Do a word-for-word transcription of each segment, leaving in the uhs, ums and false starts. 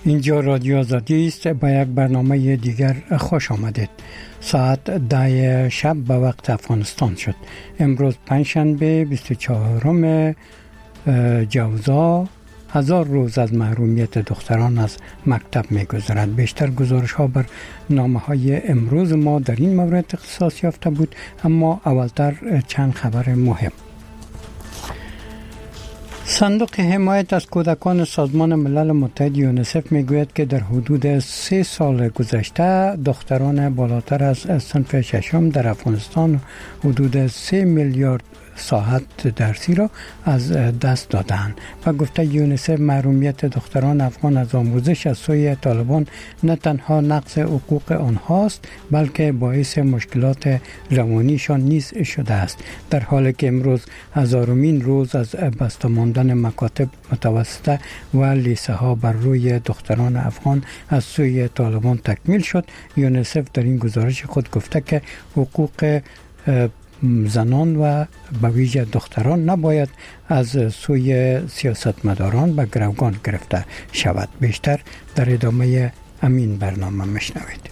اینجا رادیو آزادی است. با یک برنامه دیگر خوش آمدید. ساعت ده شب به وقت افغانستان شد. امروز پنجشنبه بیست و چهارم جوزا هزار روز از محرومیت دختران از مکتب می‌گذرد. بیشتر گزارش ها بر نامه های امروز ما در این مورد اختصاص یافته بود، اما اولتر چند خبر مهم. صندوق حمایت از کودکان سازمان ملل متحد یونیسف میگوید که در حدود سه سال گذشته دختران بالاتر از صنف ششم در افغانستان حدود سه میلیارد ساعت درسی را از دست دادند و گفته یونیسف محرومیت دختران افغان از آموزش از سوی طالبان نه تنها نقض حقوق آنهاست بلکه باعث مشکلات روانیشان نیز شده است، در حالی که امروز هزارمین روز از بسته ماندن مکاتب متوسطه و لیسه ها بر روی دختران افغان از سوی طالبان تکمیل شد. یونیسف در این گزارش خود گفته که حقوق زنان و به ویژه دختران نباید از سوی سیاستمداران به گروگان گرفته شود. بیشتر در ادامه همین برنامه میشنوید.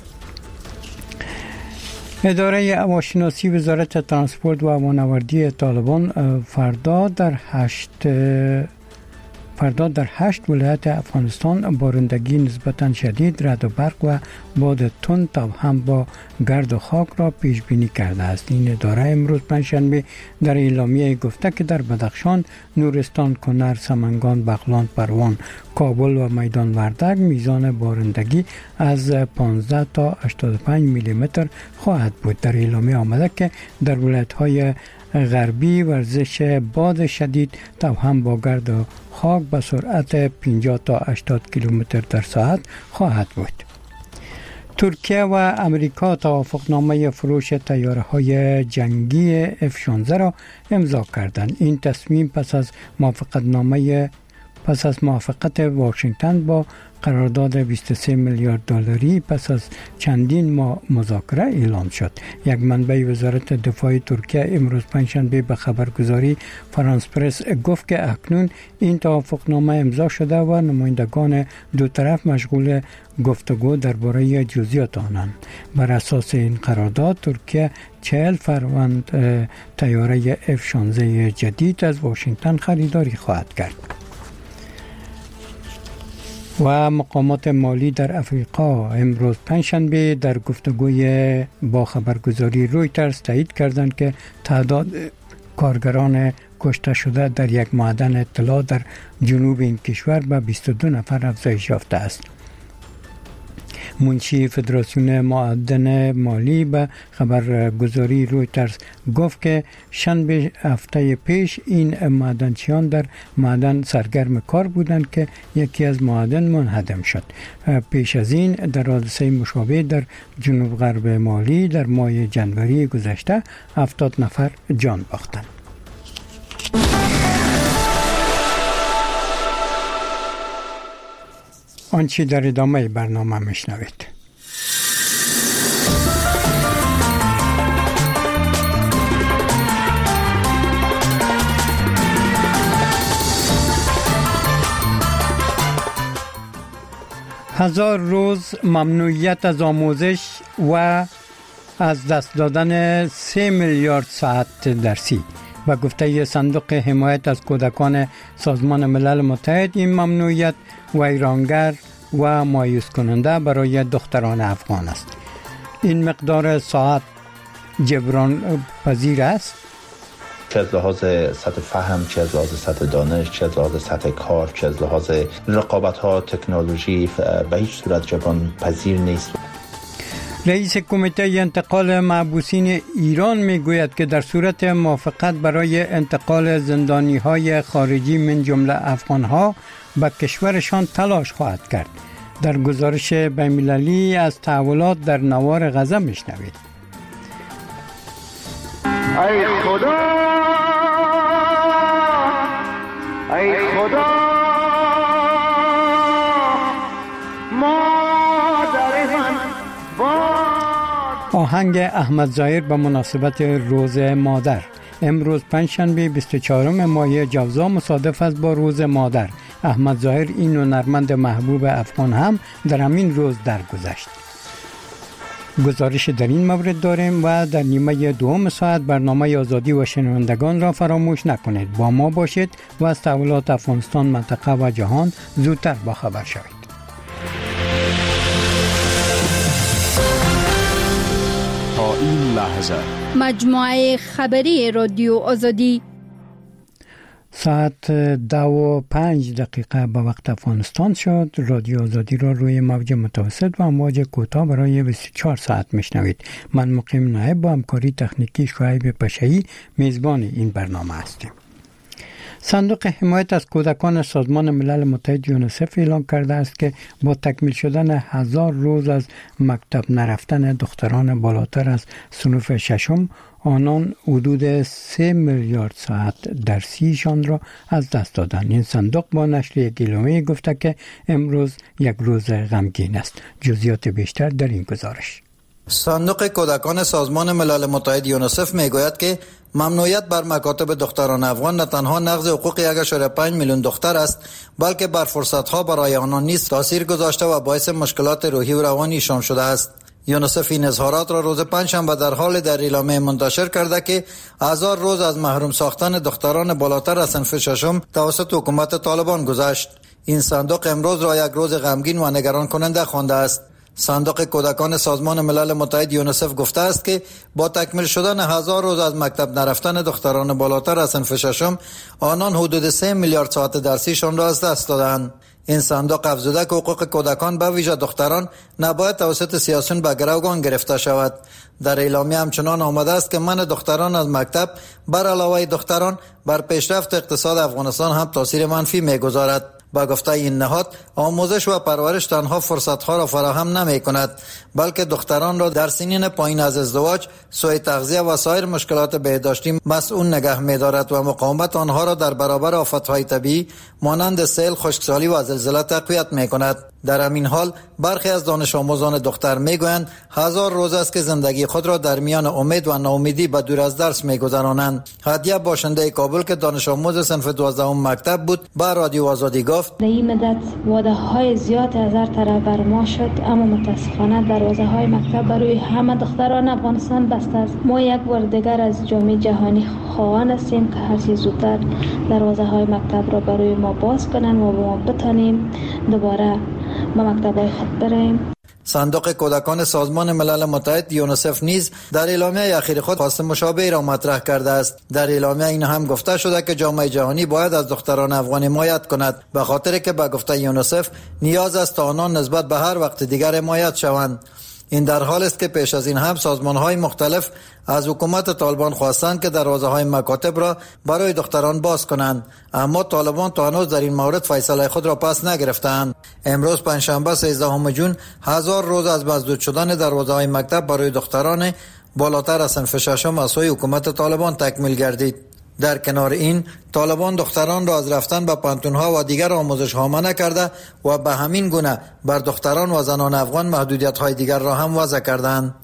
اداره هواشناسی وزارت ترانسپورت و هوانوردی طالبان فردا در هشت فردا در هشت ولایت افغانستان بارندگی نسبتاً شدید، رعد و برق و باد تند تا هم با گرد و خاک را پیش بینی کرده است. این اداره امروز پنجشنبه در اعلامیه گفته که در بدخشان، نورستان، کنر، سمنگان، بغلان، پروان، کابل و میدان وردک میزان بارندگی از پانزده تا هشتاد و پنج میلی متر خواهد بود. در اعلامیه آمده که در ولایت‌های غربی ورزش باد شدید تا هم با گرد و خاک به سرعت پنجاه تا هشتاد کیلومتر در ساعت خواهد بود. ترکیه و امریکا توافقنامه فروش طیاره‌های جنگی اف شانزده را امضا کردند. این تصمیم پس از موافقتنامه پس از موافقت واشنگتن با قرارداد بیست و سه میلیارد دلاری پس از چندین ماه مذاکره اعلام شد. یک منبع وزارت دفاع ترکیه امروز پنجشنبه به خبرگزاری فرانس پرس گفت که اکنون این توافقنامه امضا شده و نمایندگان دو طرف مشغول گفتگو درباره جزئیات آنند. بر اساس این قرارداد ترکیه چهل فروند طیاره اف شانزده جدید از واشنگتن خریداری خواهد کرد. و مقامات مالی در افریقا امروز پنجشنبه در گفتگوی با خبرگزاری رویترز تایید کردند که تعداد کارگران کشته شده در یک معدن طلا در جنوب این کشور به بیست و دو نفر افزایش یافته است. منشی فدراسیون معدن مالی به خبرگزاری رویترز گفت که شنبه هفته پیش این معدنچیان در معدن سرگرم کار بودند که یکی از معادن منهدم شد. پیش از این در حادثه مشابه در جنوب غرب مالی در ماه جنوری گذشته هفتاد نفر جان باختند. آنچه در ادامه برنامه میشنوید. هزار روز ممنوعیت از آموزش و از دست دادن سه میلیارد ساعت درسی. و گفته صندوق حمایت از کودکان سازمان ملل متحد، این ممنوعیت ویرانگر و مایوس کننده برای دختران افغان است. این مقدار ساعت جبران پذیر است؟ چه از لحاظ سطح فهم، چه از لحاظ سطح دانش، چه از لحاظ سطح کار، چه از لحاظ رقابت ها، تکنولوژی به هیچ صورت جبران پذیر نیست. رئیس کمیته انتقال محبوسین ایران میگوید که در صورت موافقت برای انتقال زندانی‌های خارجی من جمله افغان‌ها به کشورشان تلاش خواهد کرد. در گزارش بین‌المللی از تحولات در نوار غزه میشنوید. ای خدا ای خدا آهنگ احمد ظاهر به مناسبت روز مادر. امروز پنجشنبه بیست و چهارم ماه جوزا مصادف است با روز مادر. احمد ظاهر این هنرمند محبوب افغان هم در همین روز درگذشت. گزارش در این مورد داریم و در نیمه دوم ساعت برنامه آزادی و شنوندگان را فراموش نکنید. با ما باشید و از تحولات افغانستان، منطقه و جهان زودتر باخبر شوید. تا این لحظه مجموعه خبری رادیو آزادی ساعت دو و پنج دقیقه به وقت افغانستان شد. رادیو آزادی را روی موج متوسط و امواج کوتاه برای بیست و چهار ساعت میشنوید. من مقیم نایب با همکاری تکنیکی شعیب پشایی میزبان این برنامه هستیم. صندوق حمایت از کودکان سازمان ملل متحد یونیسف اعلام کرده است که با تکمیل شدن هزار روز از مکتب نرفتن دختران بالاتر از صنف ششم، آنان حدود سه میلیارد ساعت درسیشان را از دست دادند. این صندوق با نشر یک اعلامیه گفته که امروز یک روز غمگین است. جزئیات بیشتر در این گزارش. صندوق کودکان سازمان ملل متحد یونیسف میگوید که ممنوعیت بر مکاتب دختران افغان نه تنها نقض حقوق یک ممیز پنج میلیون دختر است، بلکه بر فرصت‌ها برای آنان نیز تاثیر گذاشته و باعث مشکلات روحی و روانیشان شده است. یونیسف این اظهارات را روز پنجشنبه در حال در اعلامیه منتشر کرده که هزار روز از محروم ساختن دختران بالاتر از صنف ششم توسط حکومت طالبان گذشت. این صندوق امروز را یک روز غمگین و نگران کننده خوانده است. صندوق کودکان سازمان ملل متحد یونیسف گفته است که با تکمیل شدن هزار روز از مکتب نرفتن دختران بالاتر از صنف ششم، آنان حدود سه میلیارد ساعت درسیشان را از دست دادند. این صندوق افزوده که حقوق کودکان به ویژه دختران نباید توسط سیاسیون به گروگان گرفته شود. در اعلامیه همچنان آمده است که منع دختران از مکتب بر علاوه دختران بر پیشرفت اقتصاد افغانستان هم تاثیر منفی می‌گذارد. با گفته این نهاد، آموزش و پرورش تنها فرصت‌ها را فراهم نمی‌کند، بلکه دختران را در سنین پایین از ازدواج، سوء تغذیه و سایر مشکلات بهداشتی مسئول نگه می‌دارد و مقاومت آنها را در برابر آفت‌های طبیعی مانند سیل، خشکسالی و زلزله تقویت می‌کند. در همین حال برخی از دانش آموزان دختر میگویند هزار روز است که زندگی خود را در میان امید و ناامیدی به دور از درس میگذرانند. هدیه باشنده کابل که دانش آموز صنف دوازدهم مکتب بود به رادیو آزادی گفت: در این مدت وعده های زیاد از هر طرف بر ما شد، اما متاسفانه دروازه های مکتب برای همه دختران افغانستان بسته است. ما یک بار دیگر از جامعه جهانی خواهان هستیم که هر چه زودتر دروازه های مکتب را برای ما باز کنند و ما بتانیم دوباره به مکتب‌های خود بریم. صندوق کودکان سازمان ملل متحد یونیسف نیز در اعلامیه اخیر خود خواست مشابه را مطرح کرده است. در اعلامیه این هم گفته شده که جامعه جهانی باید از دختران افغان حمایت کند، به خاطر که به گفته یونیسف نیاز است تا آنان نسبت به هر وقت دیگر حمایت شوند. این در حال است که پیش از این هم سازمان‌های مختلف از حکومت طالبان خواستند که دروازه‌های مکاتب را برای دختران باز کنند، اما طالبان تا هنوز در این مورد فیصله خود را پس نگرفتند. امروز پنجشنبه سیزدهم ژوئن هزار روز از مسدود شدن دروازه‌های مکتب برای دختران بالاتر از صنف ششم از سوی حکومت طالبان تکمیل گردید. در کنار این، طالبان دختران را از رفتن به پانتون‌ها و دیگر آموزش‌ها منع کرده و به همین گونه بر دختران و زنان افغان محدودیت‌های دیگر را هم وضع کردند.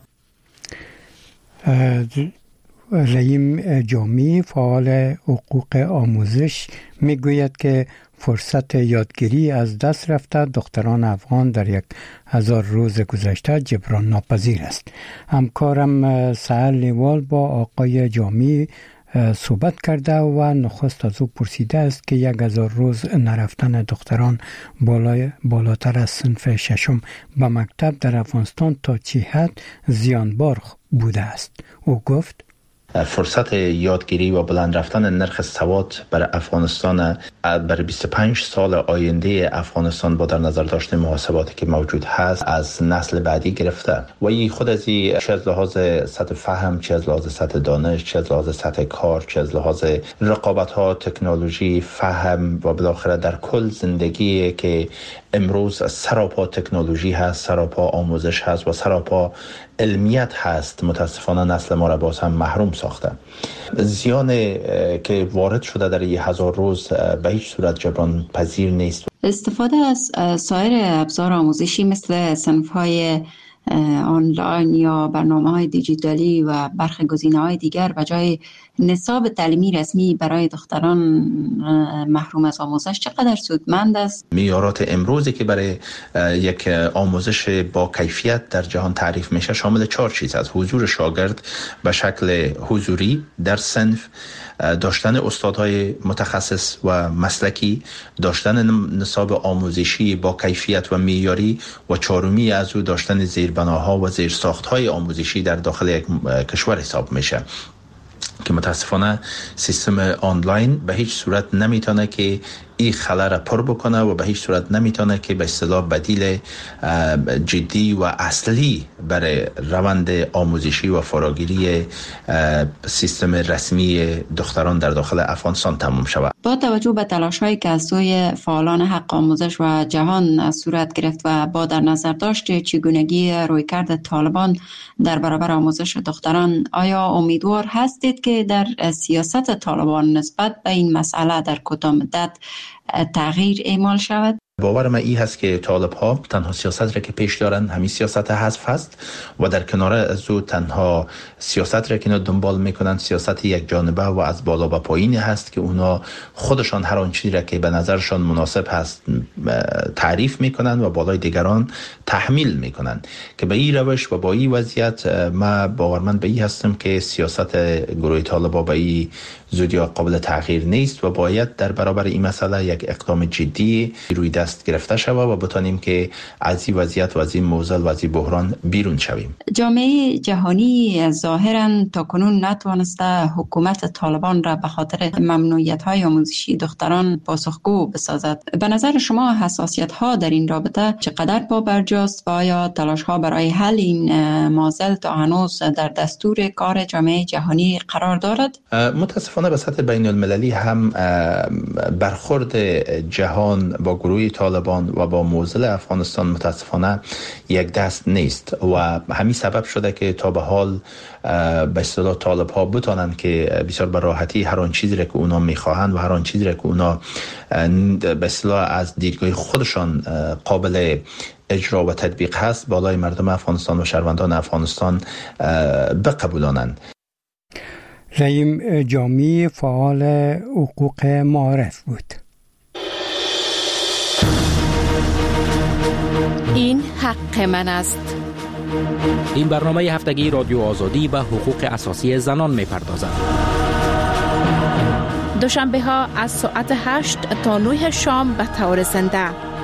رحیم جامی، فعال حقوق آموزش، میگوید که فرصت یادگیری از دست رفته دختران افغان در یک هزار روز گذشته جبران ناپذیر است. همکارم سهل لیوال با آقای جامی صحبت کرده و نخست از او پرسیده است که یک هزار روز نرفتن دختران بالای بالاتر از صنف ششم به مکتب در افغانستان تا چه حد زیانبار بوده است. او گفت: فرصت یادگیری و بلند رفتن نرخ سواد برای افغانستان برای بیست و پنج سال آینده افغانستان با در نظر داشتن محاسباتی که موجود هست از نسل بعدی گرفته و این خود از این چه از لحاظ سطح فهم، چه از لحاظ سطح دانش، چه از لحاظ سطح کار، چه از لحاظ رقابت ها، تکنولوژی، فهم و بالاخره در کل زندگی که امروز سراپا تکنولوژی هست، سراپا آموزش هست و سراپا علمیت هست، متاسفانه نسل ما را باز هم محروم ساخته. زیان که وارد شده در این هزار روز به هیچ صورت جبران پذیر نیست. استفاده از سایر ابزار آموزشی مثل صنف‌های آنلاین یا برنامه‌های دیجیتالی و برخی گزینه‌های دیگر به جای نصاب تعلیمی رسمی برای دختران محروم از آموزش چقدر سودمند است؟ معیارات امروزی که برای یک آموزش با کیفیت در جهان تعریف میشه شامل چهار چیز است: حضور شاگرد به شکل حضوری در صنف، داشتن استادهای متخصص و مسلکی، داشتن نصاب آموزشی با کیفیت و معیاری و چهارمی از او داشتن زیربناها و زیرساختهای آموزشی در داخل یک کشور حساب میشه که متاسفانه سیستم آنلاین به هیچ صورت نمیتونه که این خلأ را پر بکنه و به هیچ صورت نمیتونه که به اصطلاح بدیل جدی و اصلی برای روند آموزشی و فراگیری سیستم رسمی دختران در داخل افغانستان تمام شود. با توجه به تلاش‌هایی که از سوی فعالان حق آموزش و جهان صورت گرفت و با در نظر داشت چگونگی رویکرد طالبان در برابر آموزش دختران، آیا امیدوار هستید که در سیاست طالبان نسبت به این مسئله در کوتاه مدت تغییر اعمال شود؟ باور من این هست که طالب ها تنها سیاست را که پیش دارن همین سیاست حذف هست و در کنار از او تنها سیاست را که اینا دنبال میکنن سیاست یک جانبه و از بالا به پایین هست که اونا خودشان هر آن چیزی را که به نظرشان مناسب هست تعریف میکنن و بالای دیگران تحمیل میکنن که به این روش و با این وضعیت ما باورمند به این هستم که سیاست گروه طالبان به این زودی قابل تغییر نیست و باید در برابر این مسئله یک اقدام جدی روی دست گرفته شود و بتانیم که از این وضعیت و از این معضل و از این بحران بیرون شویم. جامعه جهانی ظاهراً تاکنون نتوانسته حکومت طالبان را به خاطر ممنوعیت‌های آموزشی دختران پاسخگو بسازد. به نظر شما حساسیت‌ها در این رابطه چقدر پابرجاست و آیا تلاش‌ها برای حل این معضل تا هنوز در دستور کار جامعه جهانی قرار دارد؟ متاسفانه به سطح بین المللی هم برخورد جهان با گروه طالبان و با معضل افغانستان متاسفانه یک دست نیست و همین سبب شده که تا به حال به اصطلاح طالب ها بتانند که بسیار به راحتی هر آن چیزی را که اونا میخواهند و هر آن چیزی را که اونا به اصطلاح از دیدگاه خودشان قابل اجرا و تطبیق هست بالای مردم افغانستان و شهروندان افغانستان بقبولانند. رحیم جامی فعال حقوق معارف بود. این حق من است. این برنامه هفتگی رادیو آزادی به حقوق اساسی زنان می‌پردازد. دوشنبه ها از ساعت هشت تا نه شام به طور زنده.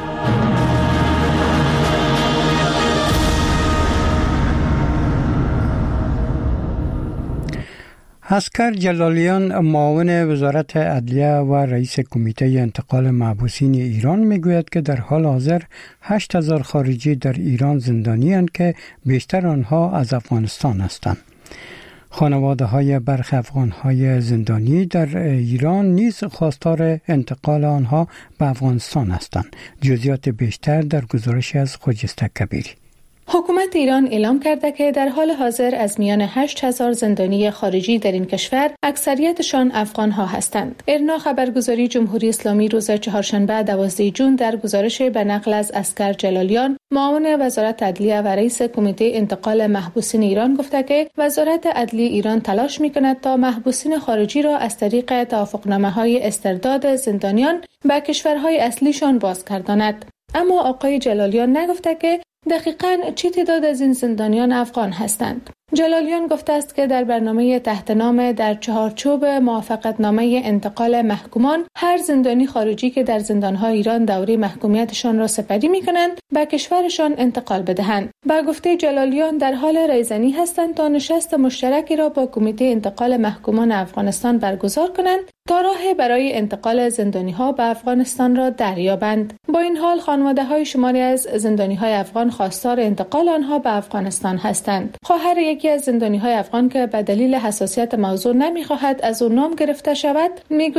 اسکر جلالیان معاون وزارت عدلیه و رئیس کمیته انتقال محبوسین ایران میگوید که در حال حاضر هشت هزار خارجی در ایران زندانی اند که بیشتر آنها از افغانستان هستند. خانواده های برخی افغان های زندانی در ایران نیز خواستار انتقال آنها به افغانستان هستند. جزئیات بیشتر در گزارش از خجسته کبیری. حکومت ایران اعلام کرده که در حال حاضر از میان هشت هزار زندانی خارجی در این کشور اکثریتشان افغان ها هستند. ارنا خبرگزاری جمهوری اسلامی روز چهارشنبه دوازده جون در گزارش به نقل از اسکر جلالیان معاون وزارت عدلیه و رئیس کمیته انتقال محبوسین ایران گفته که وزارت عدلیه ایران تلاش می‌کند تا محبوسین خارجی را از طریق توافقنامه‌های استرداد زندانیان به کشورهای اصلیشان بازگرداند. اما آقای جلالیان نگفته که دقیقاً چه تعداد از این زندانیان افغان هستند. جلالیان گفته است که در برنامه تحت نام در چهارچوب موافقتنامه انتقال محکومان هر زندانی خارجی که در زندانهای ایران دوره محکومیتشان را سپری می‌کنند به کشورشان انتقال بدهند. با گفته جلالیان در حال ریزنی هستند تا نشست مشترکی را با کمیته انتقال محکومان افغانستان برگزار کنند تا راه برای انتقال زندانی‌ها به افغانستان را دریابند. با این حال خانواده‌های شماری از زندانی‌های افغان خواستار انتقال آنها به افغانستان هستند. خواهر یکی از زندانی‌های افغان که به دلیل حساسیت موضوع نمی‌خواهد از او نام گرفته شود میگوید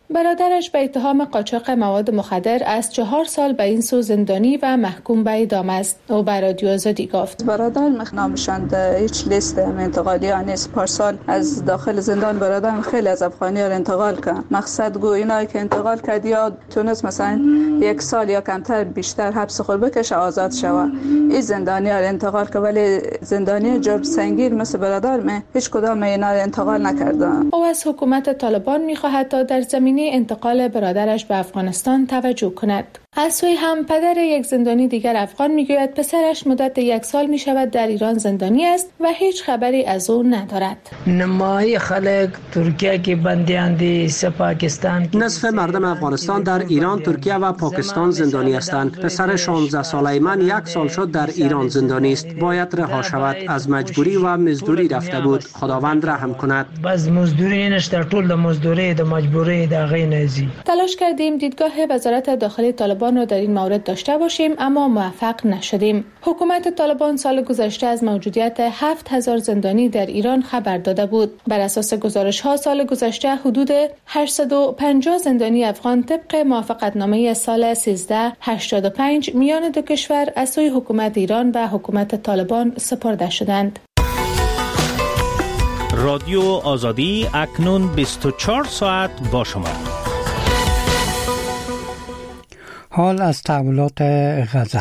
برادرش به اتهام قاچاق مواد مخدر از چهار سال به این سو زندانی و محکوم به اعدام است. او به رادیو آزادی گفت برادر نامشان هیچ لیست انتقالی نیست. پارسال از داخل زندان برادر خیلی از افغانی‌ها انتقال کرد. مقصد گو اینایی که انتقال کرد یا تونست مثلا یک سال یا کمتر بیشتر حبس خود بکشه آزاد شود. این زندانی‌ها انتقال کرد ولی زندانی جرم سنگین مثل برادر من هیچ کدام اینا انتقال نکردن. او از حکومت طالبان می‌خواهد تا در زمینه انتقال برادرش به افغانستان توجه کند. از سوی هم پدر یک زندانی دیگر افغان میگوید پسرش مدت یک سال می شود در ایران زندانی است و هیچ خبری از او ندارد. نمای خلق ترکیه که بندیاندی سه پاکستان، نصف مردم افغانستان در ایران، ترکیه و پاکستان زندانی هستند. پسر شانزده ساله من یک سال شد در ایران زندانی است. باید رها شود. از مجبوری و مزدوری رفته بود. خداوند رحم کند. بس مزدوری نشته، ټول د مزدوری د مجبوری د غی نزی. تلاش کردیم دیدگاه وزارت داخلی طالبان رو در این مورد داشته باشیم اما موفق نشدیم. حکومت طالبان سال گذشته از موجودیت هفت هزار زندانی در ایران خبر داده بود. بر اساس گزارش ها سال گذشته حدود هشتصد و پنجاه زندانی افغان طبق موافقتنامه سال سیزده هشتاد و پنج میان دو کشور از سوی حکومت ایران و حکومت طالبان سپرده شدند. رادیو آزادی اکنون بیست و چهار ساعت با شما. حال از تحولات غزه.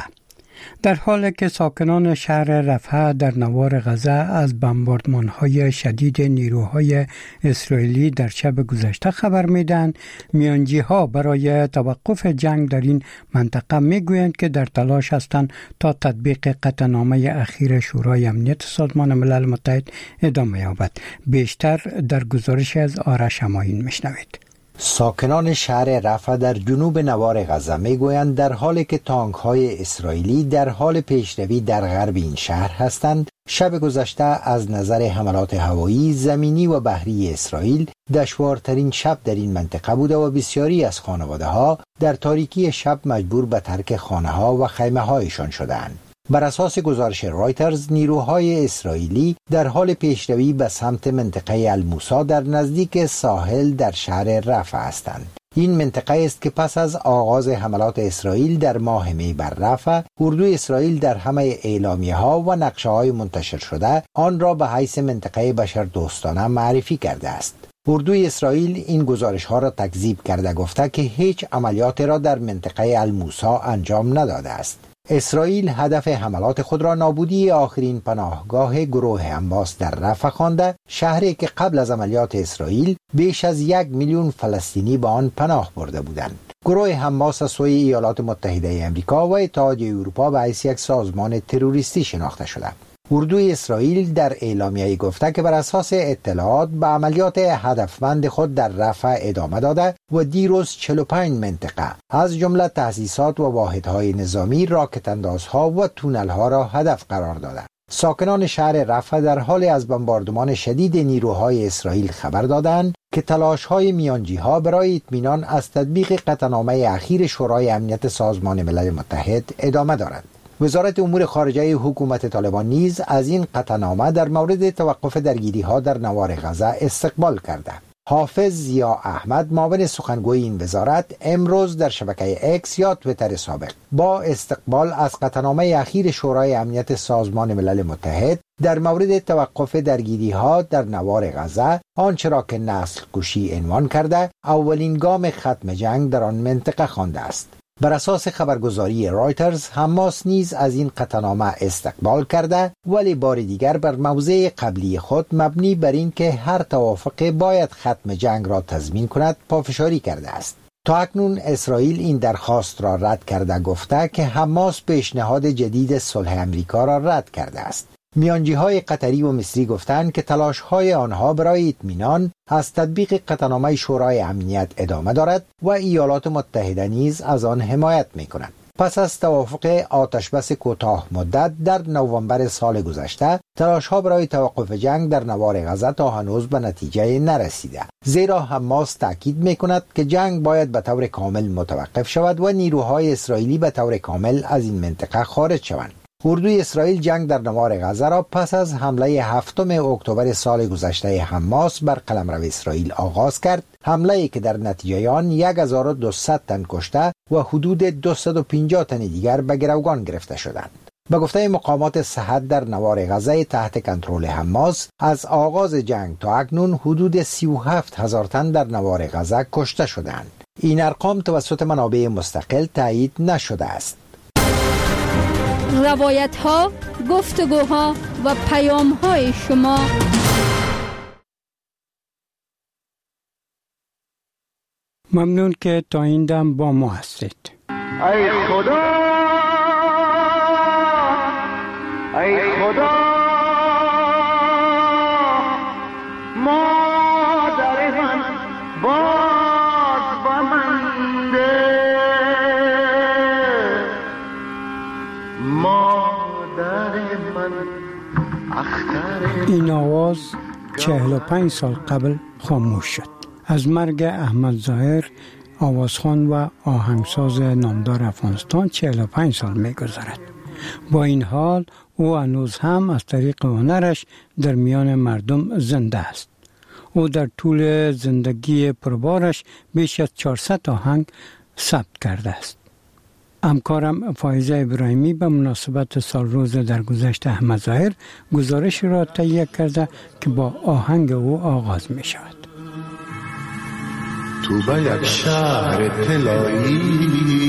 در حالی که ساکنان شهر رفح در نوار غزه از بمباردمان‌های شدید نیروهای اسرائیلی در شب گذشته خبر میدن، میانجی‌ها برای توقف جنگ در این منطقه میگویند که در تلاش هستند تا تطبیق قطعنامه اخیر شورای امنیت سازمان ملل متحد ادامه یابد. بیشتر در گزارش از آرش اماین میشنوید. ساکنان شهر رفح در جنوب نوار غزه میگویند در حالی که تانک‌های اسرائیلی در حال پیشروی در غرب این شهر هستند، شب گذشته از نظر حملات هوایی، زمینی و بحری اسرائیل دشوارترین شب در این منطقه بوده و بسیاری از خانواده‌ها در تاریکی شب مجبور به ترک خانه‌ها و خیمه‌هایشان شدند. بر اساس گزارش رایترز، نیروهای اسرائیلی در حال پیشروی به سمت منطقه الموسی در نزدیک ساحل در شهر رفح هستند. این منطقه است که پس از آغاز حملات اسرائیل در ماه می بر رفح، اردوی اسرائیل در همه اعلامیه‌ها و نقشه‌های منتشر شده آن را به حیث منطقه بشردوستانه معرفی کرده است. اردوی اسرائیل این گزارش‌ها را تکذیب کرده گفته که هیچ عملیاتی را در منطقه الموسی انجام نداده است. اسرائیل هدف حملات خود را نابودی آخرین پناهگاه گروه حماس در رفح خوانده، شهری که قبل از عملیات اسرائیل بیش از یک میلیون فلسطینی به آن پناه برده بودند. گروه حماس از سوی ایالات متحده آمریکا و اتحادیه اروپا به حیث یک سازمان تروریستی شناخته شده. اردوی اسرائیل در اعلامیه‌ای گفته که بر اساس اطلاعات به عملیات هدفمند خود در رفح ادامه داده و دیروز چهل و پنج منطقه از جمله تأسیسات و واحدهای نظامی، راکت اندازها و تونل‌ها را هدف قرار داده. ساکنان شهر رفح در حال از بمباردمان شدید نیروهای اسرائیل خبر دادند که تلاش‌های میانجی‌ها برای اطمینان از تطبیق قطعنامه اخیر شورای امنیت سازمان ملل متحد ادامه دارد. وزارت امور خارجه حکومت طالبان نیز از این قطعنامه در مورد توقف درگیری‌ها در نوار غزه استقبال کرده. حافظ ضیا احمد، معاون سخنگوی این وزارت، امروز در شبکه اکس یا توییتر سابق با استقبال از قطعنامه اخیر شورای امنیت سازمان ملل متحد در مورد توقف درگیری‌ها در نوار غزه، آنچه را که نسل کشی عنوان کرده، اولین گام ختم جنگ در آن منطقه خوانده است. بر اساس خبرگزاری رایترز، حماس نیز از این قطعنامه استقبال کرده ولی بار دیگر بر موضع قبلی خود مبنی بر این که هر توافق باید ختم جنگ را تضمین کند پافشاری کرده است. تا اکنون اسرائیل این درخواست را رد کرده گفته که حماس پیشنهاد جدید صلح امریکا را رد کرده است. میانجی‌های قطری و مصری گفتند که تلاش‌های آنها برای اطمینان از تطبیق قطعنامه شورای امنیت ادامه دارد و ایالات متحده نیز از آن حمایت می‌کند. پس از توافق آتشبس کوتاه مدت در نوامبر سال گذشته، تلاش‌ها برای توقف جنگ در نوار غزه تا هنوز به نتیجه نرسیده، زیرا حماس تاکید می‌کند که جنگ باید به طور کامل متوقف شود و نیروهای اسرائیلی به طور کامل از این منطقه خارج شوند. اردوی اسرائیل جنگ در نوار غزه را پس از حمله هفتم اکتبر سال گذشته حماس بر قلمرو اسرائیل آغاز کرد، حمله ای که در نتیجه آن هزار و دویست تن کشته و حدود دویست و پنجاه تن دیگر به گروگان گرفته شدند. به گفته مقامات صحت در نوار غزه تحت کنترل حماس، از آغاز جنگ تا اکنون حدود سی و هفت هزار تن در نوار غزه کشته شدند. این ارقام توسط منابع مستقل تایید نشده است. روایت ها، گفتگوها و پیام های شما. ممنون که تا این دم با ما هستید. ای خدا، ای خدا، مادر من باز با من ده، مادر من اختر. این آواز چهل و پنج سال قبل خاموش شد. از مرگ احمد ظاهر، آوازخوان و آهنگساز نامدار افغانستان چهل و پنج سال می‌گذرد. با این حال او هنوز هم از طریق هنرش در میان مردم زنده است. او در طول زندگی پربارش بیش از چهارصد آهنگ ثبت کرده است. همکارم فایزه ابراهیمی به مناسبت سال روز درگذشت احمد ظاهر گزارش را تهیه کرده که با آهنگ او آغاز می شود. تو به یک شهر طلایی،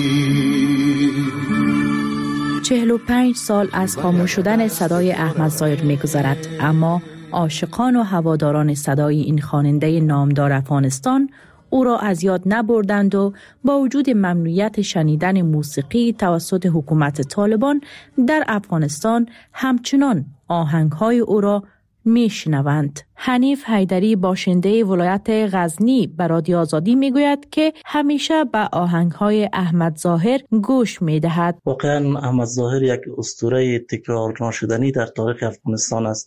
چهل و پنج سال از خاموش شدن صدای احمد ظاهر می‌گذرد، اما عاشقان و هواداران صدای این خواننده نامدار افغانستان او را از یاد نبردند و با وجود ممنوعیت شنیدن موسیقی توسط حکومت طالبان در افغانستان همچنان آهنگ‌های او را میشنوند. حنیف حیدری باشنده ولایت غزنی به رادیو آزادی میگوید که همیشه به آهنگ‌های احمد ظاهر گوش میدهد. واقعا احمد ظاهر یک اسطوره تکرار ناشدنی در تاریخ افغانستان است.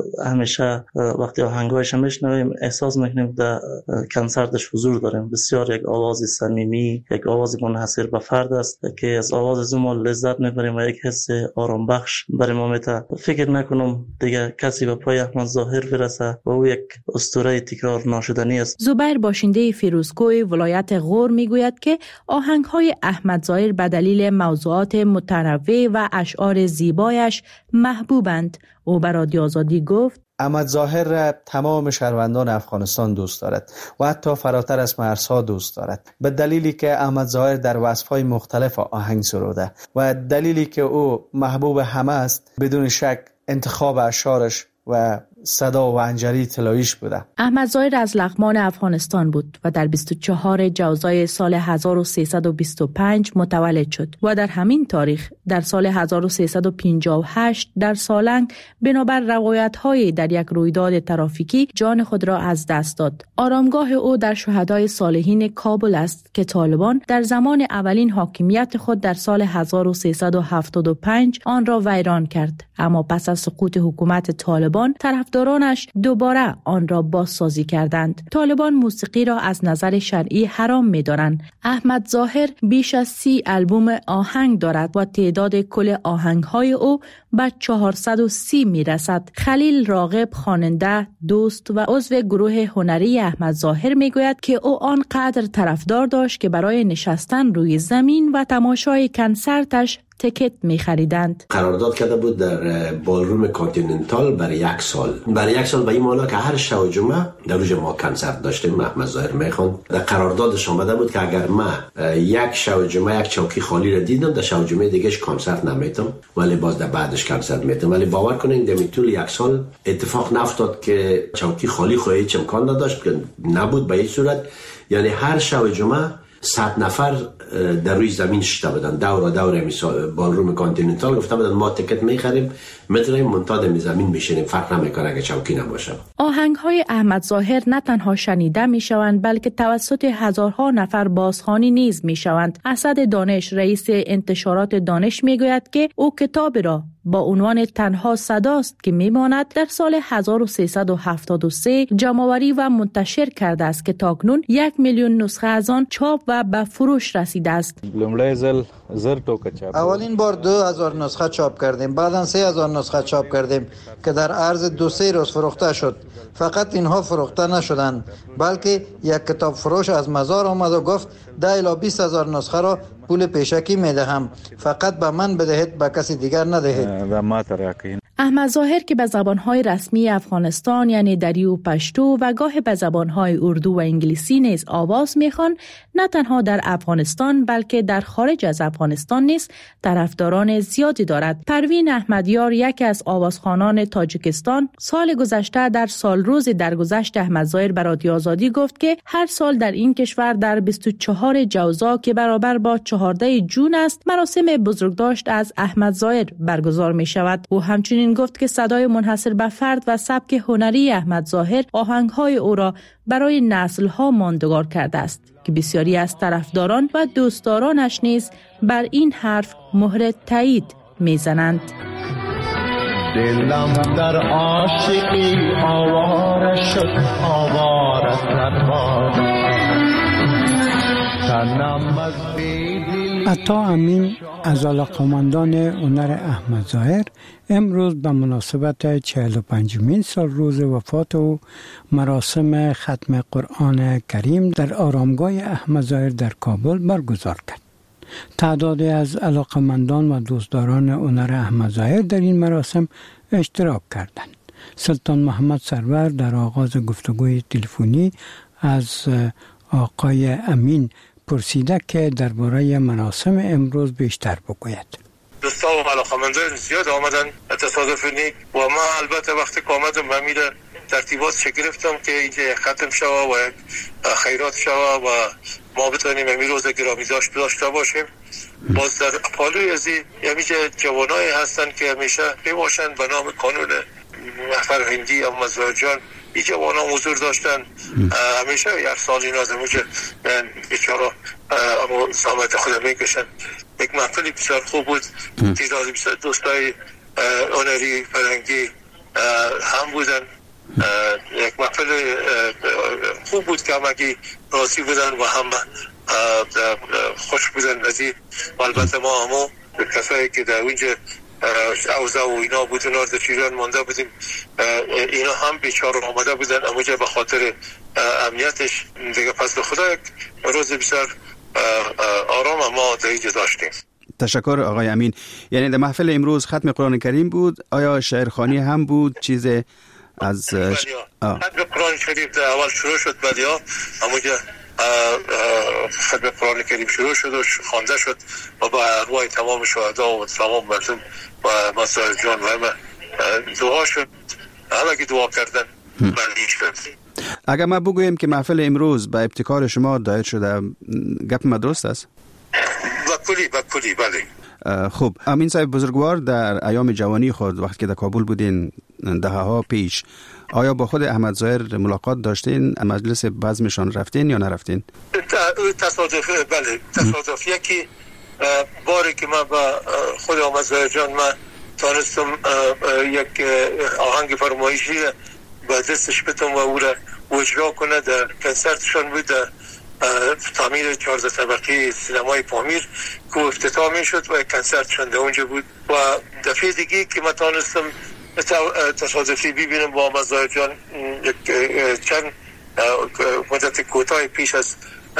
همیشه وقتی آهنگ‌هایش میشنویم احساس میکنیم در کنسرتش حضور داریم. بسیار یک آواز صمیمی، یک آواز منحصر به فرد است که از آواز ما لذت میبریم و یک حس آرام بخش برای ما میده. فکر نکنم دیگه کسی به پای احمد ظاهر برسه و او یک اسطوره تکرار ناشدنی است. زبیر باشنده فیروزکوی ولایت غور میگوید که آهنگ‌های احمد ظاهر به دلیل موضوعات متنوع و اشعار زیبایش محبوبند. او به رادیو آزادی گفت احمد ظاهر را تمام شهروندان افغانستان دوست دارد و حتی فراتر از مرزها دوست دارد، به دلیلی که احمد ظاهر در وصف‌های مختلف آهنگ سروده و دلیلی که او محبوب همه است. بدون شک انتخاب اشعارش و صدا و انجری طلاییش بوده. احمد ظاهر از لغمان افغانستان بود و در بیست و چهارم جوزای سال هزار و سیصد و بیست و پنج متولد شد و در همین تاریخ در سال هزار و سیصد و پنجاه و هشت در سالنگ بنابر روایت‌های در یک رویداد ترافیکی جان خود را از دست داد. آرامگاه او در شهدای صالحین کابل است که طالبان در زمان اولین حاکمیت خود در سال هزار و سیصد و هفتاد و پنج آن را ویران کرد، اما پس از سقوط حکومت طالبان طرفدارانش دوباره آن را بازسازی کردند. طالبان موسیقی را از نظر شرعی حرام می‌دانند. احمد ظاهر بیش از سی البوم آهنگ دارد و تعداد کل آهنگ‌های او به چهارصد و سی می‌رسد. خلیل راغب خواننده، دوست و عضو گروه هنری احمد ظاهر می‌گوید که او آنقدر طرفدار داشت که برای نشستن روی زمین و تماشای کنسرتش تکت می خریدند. قرارداد کرده بود در بالروم کانتیننتال برای یک سال. برای یک سال به این معنی که هر شب و جمعه در روز ما کنسرت داشتیم. احمد ظاهر میخوند. در قراردادش آمده بود که اگر ما یک شب و جمعه یک چوکی خالی را دیدم، در شب و جمعه دیگهش کنسرت نمیتم، ولی باز در بعدش کنسرت میتم. ولی باور کنین در طول یک سال اتفاق نفتاد که چوکی خالی خو هیچ امکان نداشت، که نبود به این صورت. یعنی هر شب و جمعه صد نفر در روی زمین شده بودن، دور دور بالروم کانتیننتال. گفته بودن ما تکت میخریم، میتونیم منتاد می زمین میشینیم، فرق نمیکنه اگه چوکی نباشه. آهنگ‌های احمد ظاهر نه تنها شنیده میشوند بلکه توسط هزارها نفر بازخوانی نیز میشوند. اسد دانش رئیس انتشارات دانش میگوید که او کتاب را با عنوان تنها صداست که میماند در سال هزار و سیصد و هفتاد و سه جمع‌آوری و منتشر کرده است که تاکنون یک میلیون نسخه از آن چاپ و به فروش رسیده است. اولین بار دو هزار نسخه چاپ کردیم، بعداً سه هزار نسخه چاپ کردیم که در عرض دو سه روز فروخته شد. فقط اینها فروخته نشدند، بلکه یک کتاب فروش از مزار آمد و گفت ده الی بیست هزار نسخه را پول پیشکی میدهم، فقط به من بدهید، به کسی دیگر ندهید. احمد ظاهر که به زبانهای رسمی افغانستان یعنی دری و پشتو و گاه به زبانهای اردو و انگلیسی نیز آواز میخوان، نه تنها در افغانستان بلکه در خارج از افغانستان نیز طرفداران زیادی دارد. پروین احمدیار، یکی از آوازخوانان تاجیکستان، سال گذشته در سالروز درگذشت احمد ظاهر به رادیو آزادی گفت که هر سال در این کشور در بیست و چهار جوزا که برابر با چهارده جون است، مراسم بزرگداشت از احمد ظاهر برگزار می شود. او همچنین گفت که صدای منحصر به فرد و سبک هنری احمد ظاهر آهنگ‌های او را برای نسل‌ها ماندگار کرده است که بسیاری از طرفداران و دوستدارانش نیز بر این حرف مهر تایید می‌زنند. دلم در عاشقی آواره شد، آواره نباد تنم از عطا امین از علاقه‌مندان هنر احمد ظاهر امروز به مناسبت چهل و پنجمین سال روز وفات او مراسم ختم قرآن کریم در آرامگاه احمد ظاهر در کابل برگزار کرد. تعدادی از علاقه‌مندان و دوستداران هنر احمد ظاهر در این مراسم اشتراک کردند. سلطان محمد سرور در آغاز گفتگوی تلفنی از آقای امین پرسیده که درباره مراسم امروز بیشتر بگوید. دوستا و علاقه‌مندان زیاد آمدن تصادف نیک و ما البته وقتی که آمدم و میره ترتیبات چه گرفتم که اینجا ختم شوه و خیرات شوه و ما بتونیم امی روز گرامی داشت داشته باشیم. باز در پالوی ازی همیشه جوانایی هستن که همیشه بباشن به نام قانون فرهنگی اما زوجان این جوان ها حضور داشتن. همیشه هر سال این از موجه بیچاره اما زحمت خود میکشن. یک محفلی بسیار خوب بود، تعدادی بسیار دوستای هنری فرهنگی هم بودن. یک محفل خوب بود که همگی راضی بودن و هم خوش بودن از این. البته ما همو کسایی که در اونجا اوضاع و اینا بود اونها در ایران مانده بودیم، اینا هم بیچاره آمده بودن اموجه به خاطر امنیتش دیگه. پس به خدا یک روز بسیار آرام ما در اینجا داشتیم. تشکر آقای امین. یعنی در محفل امروز ختم قرآن کریم بود، آیا شعرخوانی هم بود؟ چیز از ختم قرآن شریف در اول شروع شد، بعدیا اموجه ختم قرآن کریم شروع شد و خوانده شد و با ارواح تمام شهدا و تمام مردم و مسائل جان و همه دعا شد، همه که دعا کردن بندی شد. اگر ما بگویم که محفل امروز به ابتکار شما دایر شده، گپ ما درست است؟ بکلی بکلی بله. خوب، امین صاحب بزرگوار در ایام جوانی خود وقتی که در کابل بودین دهه ها پیش، آیا با خود احمد ظاهر ملاقات داشتین؟ مجلس بزمشان رفتین یا نرفتین؟ تصادف بله، تصادف یکی باری که من با خود احمد ظاهر جان من تانستم یک آهنگ فرمایشی با دستش بتم و او را اجرا کنه. در کنسرتشان بود در تعمیر چهارده طبقه سینمای پامیر که افتتاح می شد و کنسرتشان در اونجا بود. و دفعه دیگه که من تانستم تصادفی ببینم با احمد ظاهر جان چند مدت کوتاه پیش از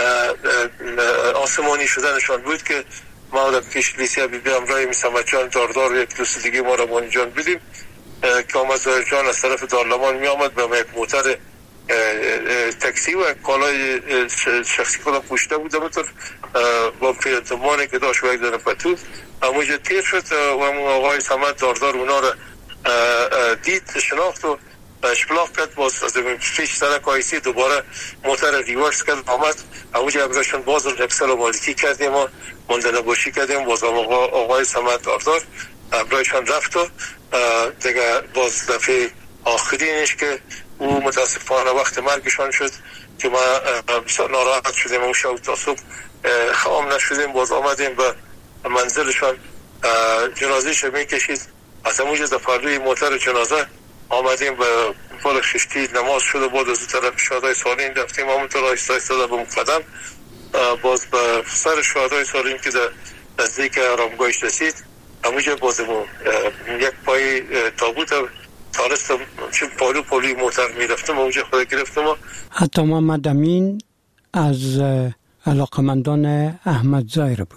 آسمانی شدنشان بود که ما در پیش لیسیا بی بی امرای میسمت جان داردار و یک دوست دیگه ما را جان بدیم که احمد ظاهر جان از طرف دارلمان می آمد به یک موتر تاکسی و کالای شخصی خودم پوشیده بود همونطور با پیرتمانی که داشت و یک دانه پتو همونجا تیر شد و همون آقای سمت داردار اونا را دید، شناخت و اشپلاق کرد. باز از پیش سرک آیسی دوباره موتر ریورس کرد آمد همونجا امرشون باز رکسل و مالکی کردیم و مندنه باشی کردیم. باز آقا آقای سمت داردار امرشون رفت و دیگه باز دفعه آخرینش که او متاسفانه وقت مرگشان شد که ما بسیار ناراحت شدیم و شب تا صبح خام نشدیم. باز آمدیم به منزلشان، جنازهش می کشید از همونجا در پهلوی موتر جنازه آمدیم به پل خشتی، نماز شده، بعد از طرف شهدای سالین رفتیم، همونطور آیسته آیسته به مقدم باز به سر شهدای سالین که در نزدیک آرامگاهش رسید، همونجا بازمون یک پای تابوت تانستم چون پالو پالوی موتر میرفتم اونجا خود گرفتم. حتی محمد امین از علاقمندان احمد ظاهر بود.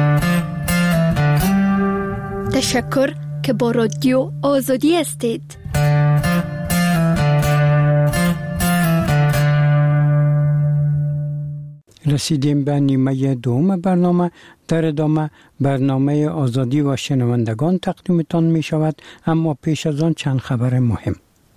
تشکر که با رادیو آزادی هستید. رسیدیم به نیمه دوم برنامه. در ادامه برنامه آزادی و شنوندگان تقدیمتان می شود، اما پیش از آن چند خبر مهم.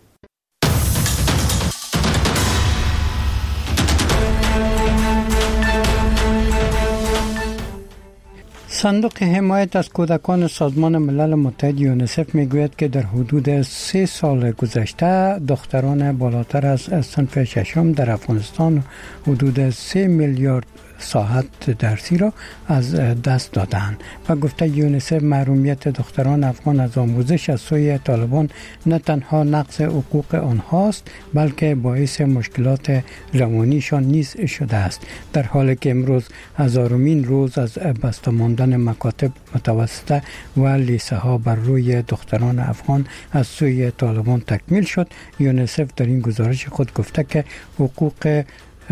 صندوق حمایت از کودکان سازمان ملل متحد یونیسف میگوید که در حدود سه سال گذشته دختران بالاتر از صنف ششم در افغانستان حدود سه میلیارد ساعت درسی را از دست دادند و گفته یونیسف محرومیت دختران افغان از آموزش از سوی طالبان نه تنها نقض حقوق آنهاست بلکه باعث مشکلات روانیشان نیز شده است، در حالی که امروز هزارمین روز از بسته ماندن مکاتب متوسطه و لیسه ها بر روی دختران افغان از سوی طالبان تکمیل شد. یونیسف در این گزارش خود گفته که حقوق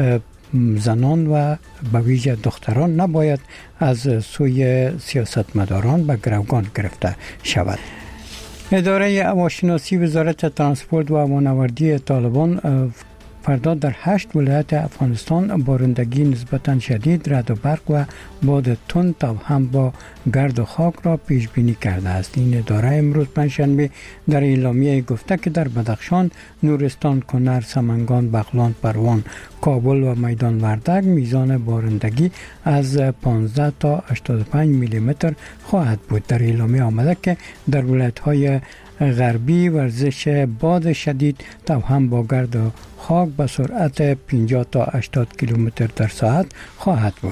زنان و به ویژه دختران نباید از سوی سیاستمداران به گروگان گرفته شود. اداره هواشناسی وزارت ترانسپورت و هوانوردی طالبان فردا در هشت ولایت افغانستان بارندگی نسبتاً شدید، رعد و برق و باد تند تا هم با گرد و خاک را پیش بینی کرده است. این اداره امروز پنجشنبه در اعلامیه گفته که در بدخشان، نورستان، کنر، سمنگان، بغلان، پروان، کابل و میدان وردک میزان بارندگی از پانزده تا هشتاد و پنج میلی متر خواهد بود. در اعلامیه آمده که در ولایت‌های غربی ورزش باد شدید تا هم با گرد و خاک به سرعت پنجاه تا هشتاد کیلومتر در ساعت خواهد بود.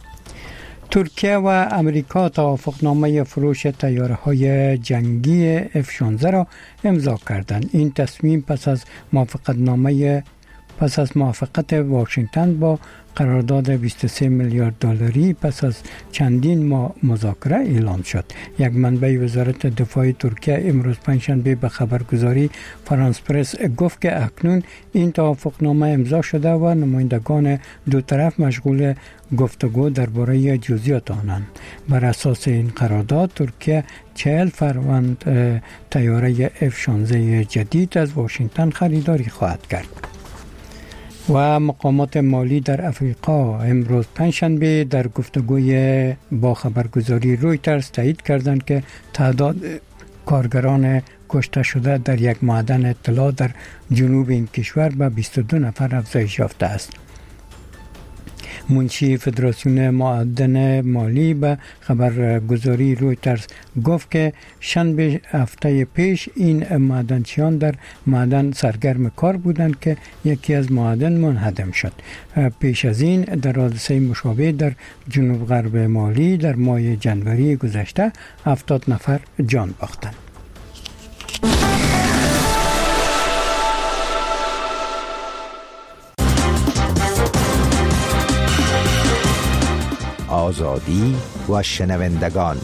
ترکیه و امریکا توافقنامه فروش طیاره‌های جنگی اف شانزده را امضا کردند. این تصمیم پس از موافقتنامه پس از موافقت واشنگتن با قرارداد بیست و سه میلیارد دلاری پس از چندین ماه مذاکره اعلام شد. یک منبع وزارت دفاع ترکیه امروز پنجشنبه به خبرگزاری فرانس پرس گفت که اکنون این توافقنامه امضا شده و نمایندگان دو طرف مشغول گفتگو درباره جزئیات آنند. بر اساس این قرارداد ترکیه چهل فروند طیاره اف شانزده جدید از واشنگتن خریداری خواهد کرد. و مقامات مالی در افریقا امروز پنجشنبه در گفتگوی با خبرگزاری رویترز تایید کردند که تعداد کارگران کشته شده در یک معدن طلا در جنوب این کشور به بیست و دو نفر افزایش یافته است. منشی فدراسیون معدن مالی به خبرگزاری رویترز گفت که شنبه هفته پیش این معدنچیان در معدن سرگرم کار بودند که یکی از معادن منهدم شد. پیش از این در حادثه مشابه در جنوب غرب مالی در ماه جنوری گذشته هفتاد نفر جان باختند. آزادی و شنوندگان.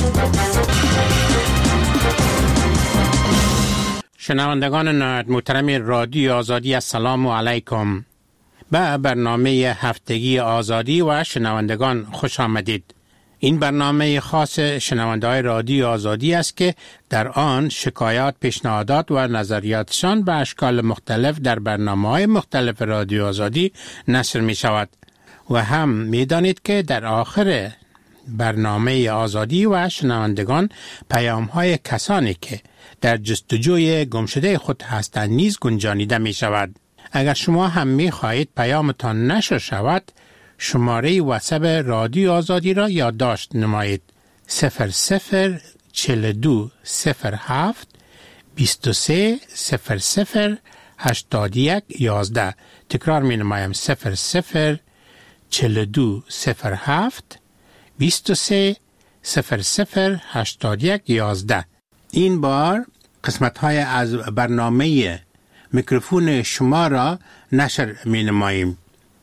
شنوندگان نهایت محترم رادیو آزادی، السلام علیکم. به برنامه هفتگی آزادی و شنوندگان خوش آمدید. این برنامه خاص شنونده‌های رادیو آزادی است که در آن شکایات، پیشنهادات و نظریاتشان به اشکال مختلف در برنامه‌های مختلف رادیو آزادی نشر می شود. و هم می دانید که در آخر برنامه آزادی و شنوندگان پیام های کسانی که در جستجوی گمشده خود هستند نیز گنجانیده می شود. اگر شما هم می خواهید پیامتان نشر شود، شماره واتساپ رادیو آزادی را یادداشت نمایید: صفر صفر چهل و دو صفر هفت بیست و سه صفر صفر هشتاد و یک یازده. تکرار می نمایم: صفر صفر چهل و دو صفر هفت بیست و سه صفر صفر هشتاد و یک یازده. این بار قسمت های از برنامه میکروفون شما را نشر می نماییم.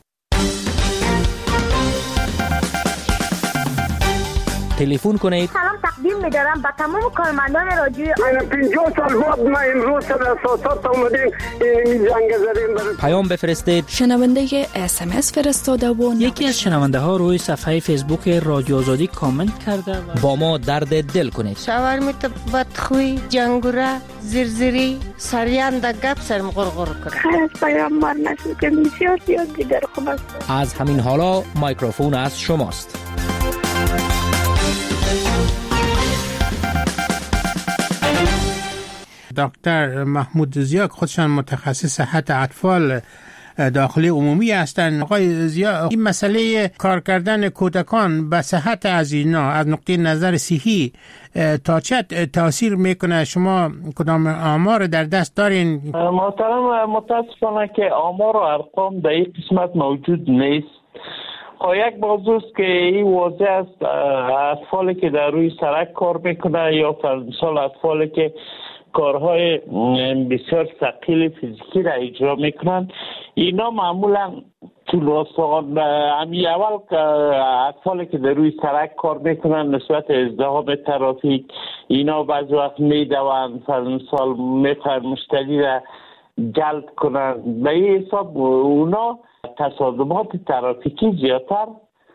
تلفن کنید. سلام تقدیم می‌دارم به تمام کارمندان رادیوی من پنجاه سال بعد ما امروز در اساسات اومدیم این زنگ زدیم. پیام بفرستید. شنونده اس ام اس فرستاده و یکی از شنونده ها روی صفحه فیسبوک رادیو آزادی کامنت کرده و با ما درد دل کنید. شاورمیت بدخوی جنگوره زرزری سریان در گپ سرم غرغر کنه. خیلی پیام مار نشد که بسیار زیاد دیگر خوب است. از همین حالا میکروفون از شماست. دکتر محمود زیا خودشان متخصص صحت اطفال داخلی عمومی هستند. آقای زیا، این مسئله کار کردن کودکان به صحت از اینا از نقطه نظر صحی تا چه تاثیر میکنه؟ شما کدام آمار در دست دارین؟ محترم، متاسفانه که آمار و ارقام در این قسمت موجود نیست. یک موضوع است که این واضح است، اطفالی که در روی سرک کار میکنه یا مثلا اطفالی که کارهای بسیار ثقیل فیزیکی را اجرا میکنن، اینا معمولا طول استخوان امی اول که اطفالی که در روی سرک کار میکنن نسبت ازدحام ترافیک اینا بعض وقت میدوند مثال میخوان مشتری را جلب کنن، به این حساب اونا تصادمات ترافیکی زیادتر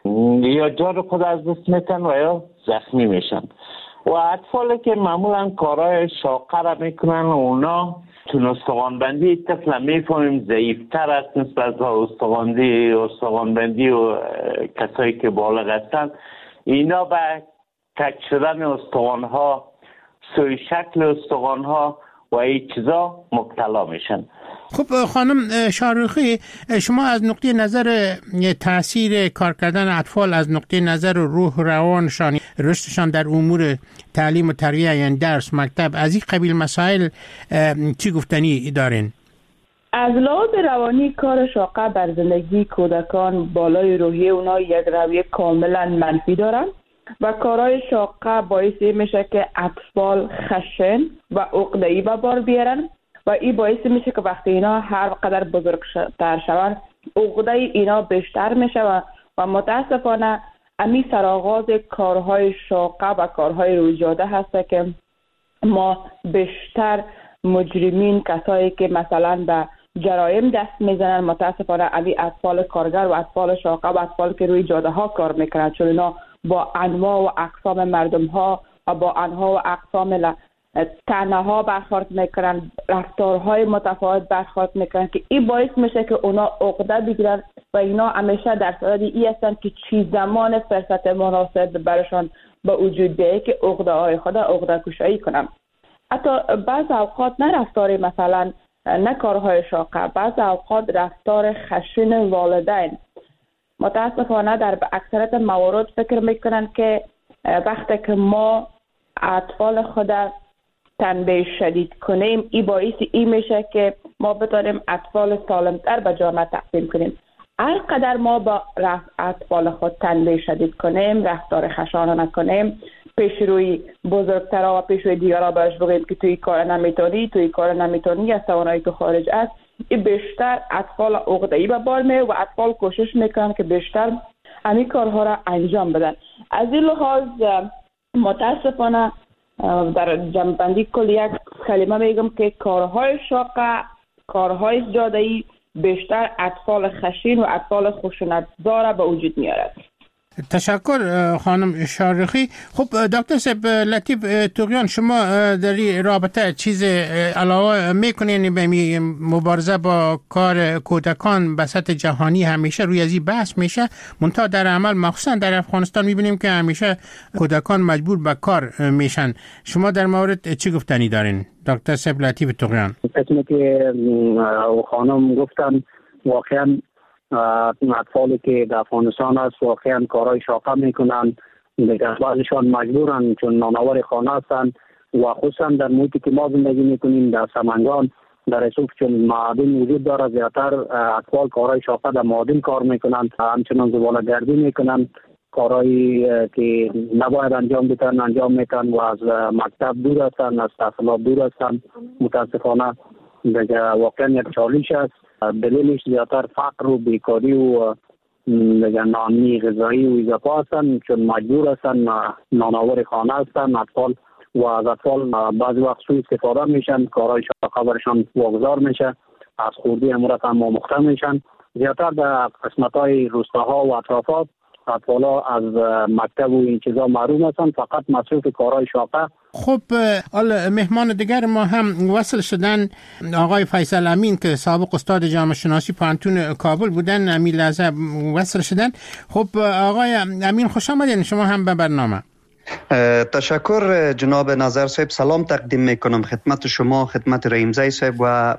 یا جان خود از دست میتن و یا زخمی میشن. و اطفالی که معمولا کارهای شاقه را میکنن اونا چون استخوانبندی طفل میفهمیم ضعیفتر است نسبت به استخوانبندی استخوانبندی و کسایی که بالغ هستند، اینا به کج شدن استخوانها، سوی شکل استخوانها و این چیزا مبتلا میشن. خب خانم شاروخی، شما از نقطه نظر تاثیر کار کردن اطفال از نقطه نظر روح روانشان، رشدشان در امور تعلیم و تربیت یعنی درس مکتب، از این قبیل مسائل چی گفتنی دارین؟ از لحاظ روانی کار شاقه بر زندگی کودکان بالای روحی اونا یک رویه کاملا منفی دارن و کارهای شاقه باعث میشه که اطفال خشن و عقده‌ای به بار بیارن و این باعث میشه که وقتی اینا هر قدر بزرگتر شون عقده اینا بیشتر میشه و, و متاسفانه امی سرآغاز کارهای شاقه و کارهای رویجاده هسته که ما بیشتر مجرمین، کسایی که مثلا به جرایم دست میزنن، متاسفانه امی اطفال کارگر و اطفال شاقه و اطفال که روی جاده ها کار میکنن، چون اینا با انواع و اقسام مردم ها و با انواع و اقسام تنه ها برخورد میکنن، رفتارهای متفاوت برخورد میکنن که این باعث میشه که اونا عقده بگیرن و اینا همیشه در صدد ای هستن که چی زمان فرصت مناسب برشان به وجود بیایه که عقده های خود عقده کشایی کنن. حتی بعض اوقات نه رفتار مثلا نه کارهای شاقه، بعض اوقات رفتار خشن والدین متاسفانه در اکثریت موارد فکر میکنن که وقتی که ما اطفال خود تنبیه شدید کنیم ای باعث ای میشه که ما بتونیم اطفال سالمتر به جامعه تقسیم کنیم. هر قدر ما با اطفال خود تنبیه شدید کنیم، رفتار خشانه نکنیم، پیش روی بزرگترها و پیش روی دیگرها باش بگیم که توی کار نمیتونی توی کار نمیتونی یا توانایی تو خارج است، این بیشتر اطفال عقده‌ای به بار میاره و اطفال کوشش میکنن که بیشتر همین کارها را انجام بدن. از این لحاظ متاسفانه در جمع‌بندی کل یک کلمه میگم که کارهای شاقه، کارهای جاده‌ای بیشتر اطفال خشین و اطفال خشونت‌زا به وجود میارد. تشکر خانم شارخی. خب دکتر صاحب لطیف طغیان، شما در این رابطه چیز علاوه میکنین به مبارزه با کار کودکان به سطح جهانی؟ همیشه روی ازی بحث میشه، منتها در عمل مخصوصا در افغانستان میبینیم که همیشه کودکان مجبور به کار میشن. شما در مورد چی گفتنی دارین دکتر صاحب لطیف طغیان؟ کسی که خانم گفتن واقعا اطفالی که در افغانستان هست واقعا کارهای شاقه میکنن، بعضیشان مجبورن چون نانآور خانه هستن و خصوصا در محیطی که ما زندگی میکنیم در سمنگان در رسوب چون معادن وجود داره، زیادتر اطفال کارهای شاقه در معادن کار میکنن، همچنان زباله گردی میکنن کارهایی که نباید انجام بدن انجام میتن و از مکتب دور هستن، از تحصیلات دور هستن. متاسفانه دیگه واقعا یک چالش است. دلیلش زیادتر فقر و بیکاری و دیگه ناامنی غذایی و اضافه هستن، چون مجبور هستن نانآور خانه هستن. اطفال و از اطفال بعضی وقت سوء استفاده میشن، کارهای شاقه برشان واگذار میشه، از خوردی امورات هم آموخته میشن. زیادتر در قسمت‌های روستاها و اطرافات اطفالا از مکتب و این چیزا محروم هستن، فقط مصروف کارهای شاقه. خب حالا مهمان دیگر ما هم وصل شدن، آقای فیصل امین که سابق استاد جامعه شناسی پانتون کابل بودن، امین لحظه وصل شدن. خب آقای امین خوش آمدین شما هم به برنامه. تشکر جناب نظر صاحب. سلام تقدیم میکنم خدمت شما، خدمت رحیمزی صاحب و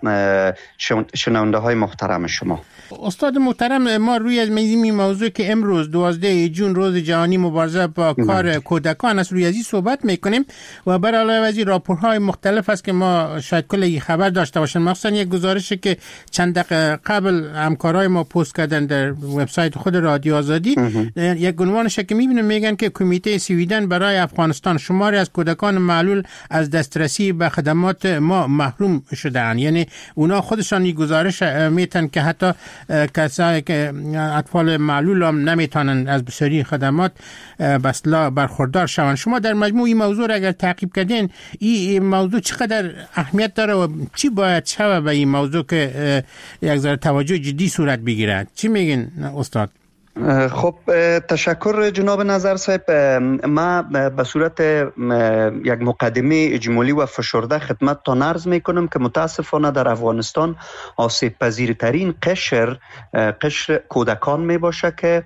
شنونده های محترم شما. استاد محترم، ما روی از این موضوع که امروز دوازده جون روز جهانی مبارزه با کار کودکان است روی ازی صحبت میکنیم و بر علاوه از این راپورهای مختلف است که ما شاید کلی خبر داشته باشیم. مخصوصا یک گزارشی که چند دقیقه قبل همکارای ما پست کردن در وبسایت خود رادیو آزادی، یک عنوانش که میبینیم میگن که کمیته سویدن برای افغانستان شماری از کودکان معلول از دسترسی به خدمات ما محروم شدن. یعنی اونا خودشان این گزارش میتن که حتی کسایی که اطفال معلول هم نمیتونن از بسیاری خدمات بسلا برخوردار شوند. شما در مجموع این موضوع را اگر تعقیب کردین، این موضوع چقدر اهمیت داره و چی باید شود به این موضوع که یک ذره توجه جدی صورت بگیرد؟ چی میگین استاد؟ خب تشکر جناب نظر صاحب. ما به صورت یک مقدمه اجمالی و فشرده خدمتتان عرض میکنم که متاسفانه در افغانستان آسیب پذیرترین قشر قشر کودکان می باشه که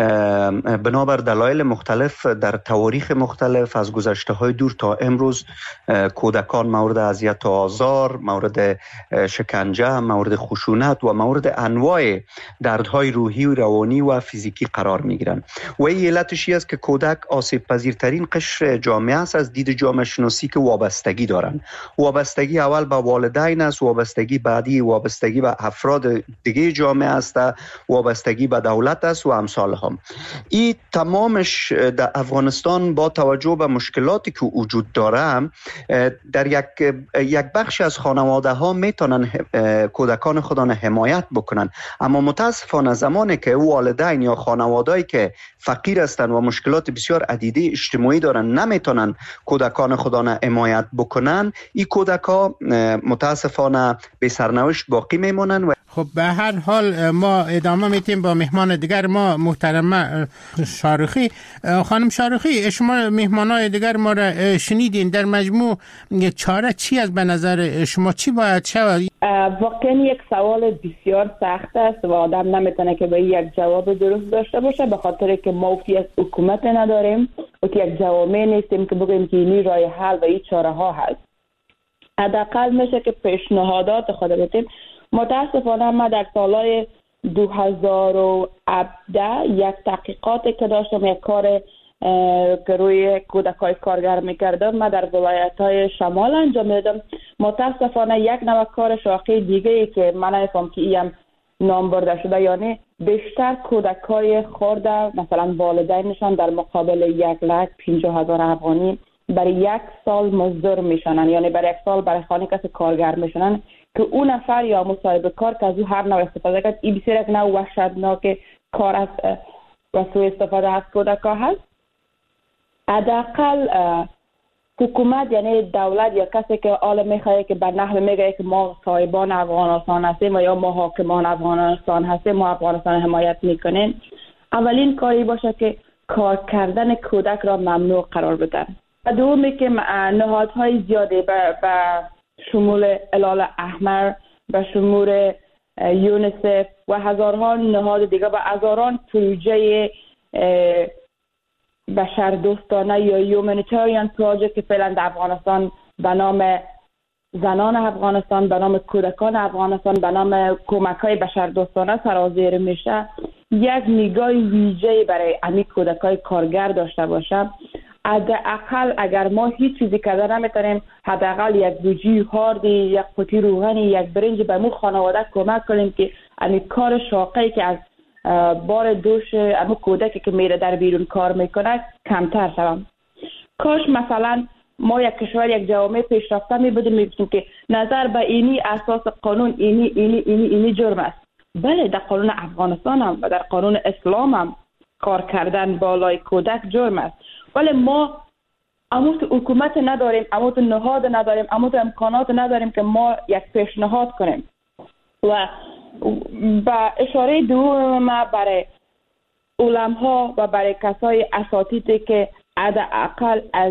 بنابر دلایل مختلف در تواریخ مختلف از گذشته های دور تا امروز کودکان مورد اذیت و آزار، مورد شکنجه، مورد خشونت و مورد انواع دردهای روحی و روانی و فیزیکی قرار میگیرن و این علتش است که کودک آسیب پذیرترین قشر جامعه است از دید جامعه شناسی که وابستگی دارن. وابستگی اول به والدین است، وابستگی بعدی وابستگی به افراد دیگه جامعه است، وابستگی به دولت است و امثال هم. این تمامش در افغانستان با توجه به مشکلاتی که وجود داره در یک یک بخش از خانواده ها میتونن کودکان خودان حمایت بکنن، اما متاسفانه زمانی که والدین یا خانواده‌ای که فقیر هستند و مشکلات بسیار عدیده اجتماعی دارن نمیتونن کودکان خودان حمایت بکنن، این کودکا متاسفانه به سرنوشت باقی میمونن. و خب به هر حال ما ادامه میتیم با مهمان دیگر ما، محترمه شارخی. خانم شارخی، شما مهمانای دیگر ما را شنیدین، در مجموع چاره چی از به نظر شما چی باید شود؟ واقعا یک سوال بسیار سخت است و آدم نمیتونه که به یک جواب درست داشته باشه، به خاطر که ما افتی از حکومت نداریم و که یک جوامع نیستیم که بگیم که این راه حل و این چاره ها هست. حداقل میشه که پیشنهادات خود بدیم. متاسفانه ما در سالهای دو هزار و هفده یک تحقیقاتی که داشتم، یک کار که روی کودکای کارگر میکردم، ما در ولایت‌های شمال انجام میدم. متاسفانه یک نوع کار شاقی دیگه ای که من نمیفهم که این نام برده شده، یعنی بیشتر کودکای خورده مثلا والدینشان در مقابل یک لک پنجاه هزار افغانی برای یک سال مزدور میشنن، یعنی برای یک سال برای خانه کسی کارگر میشنن که اون نفر یا مصاحبه کار که از او هر نوع استفاده کرد. این بسیار یک نوع وحشتناک کار است و سوء استفاده از کودکا هست. حداقل حکومت یعنی دولت یا کسی که آل میخواه که به نحو میگه که ما صاحبان افغانستان هستیم و یا ما حاکمان افغانستان هستیم، ما افغانستان حمایت میکنیم، اولین کاری باشه که کار کردن کودک را ممنوع قرار بدن. و دومی که نهادهای زیاده به شمول هلال احمر، به شمول یونیسف و هزارها نهاد دیگه و هزاران پروژه بشردوستانه یا یومانیتریان پروژه که فعلا در افغانستان به نام زنان افغانستان، به نام کودکان افغانستان، به نام کمک‌های بشردوستانه سرازیر میشه، یک نگاه ویژه‌ای برای امی کودکای کارگر داشته باشه. حداقل اگر ما هیچ چیزی کرده نمیتونیم، حداقل یک گوجی هاردی، یک قوطی روغنی، یک برنج به مو خانواده کمک کنیم که امی کار شاقی که از بار دوش اما کودکی که میره در بیرون کار میکنه کمتر شوم. کاش مثلا ما یک کشور یک جامعه پیشرفته می بودیم میگفتیم که نظر به اینی اساس قانون اینی اینی اینی اینی جرم است. بله در قانون افغانستان هم و در قانون اسلام هم کار کردن بالای کودک جرم است، ولی ما اموت حکومت نداریم، اموت نهاد نداریم، اموت امکانات نداریم که ما یک پیشنهاد کنیم. و با اشاره دوم برای علماء و برای کسای اساتیدی که حداقل از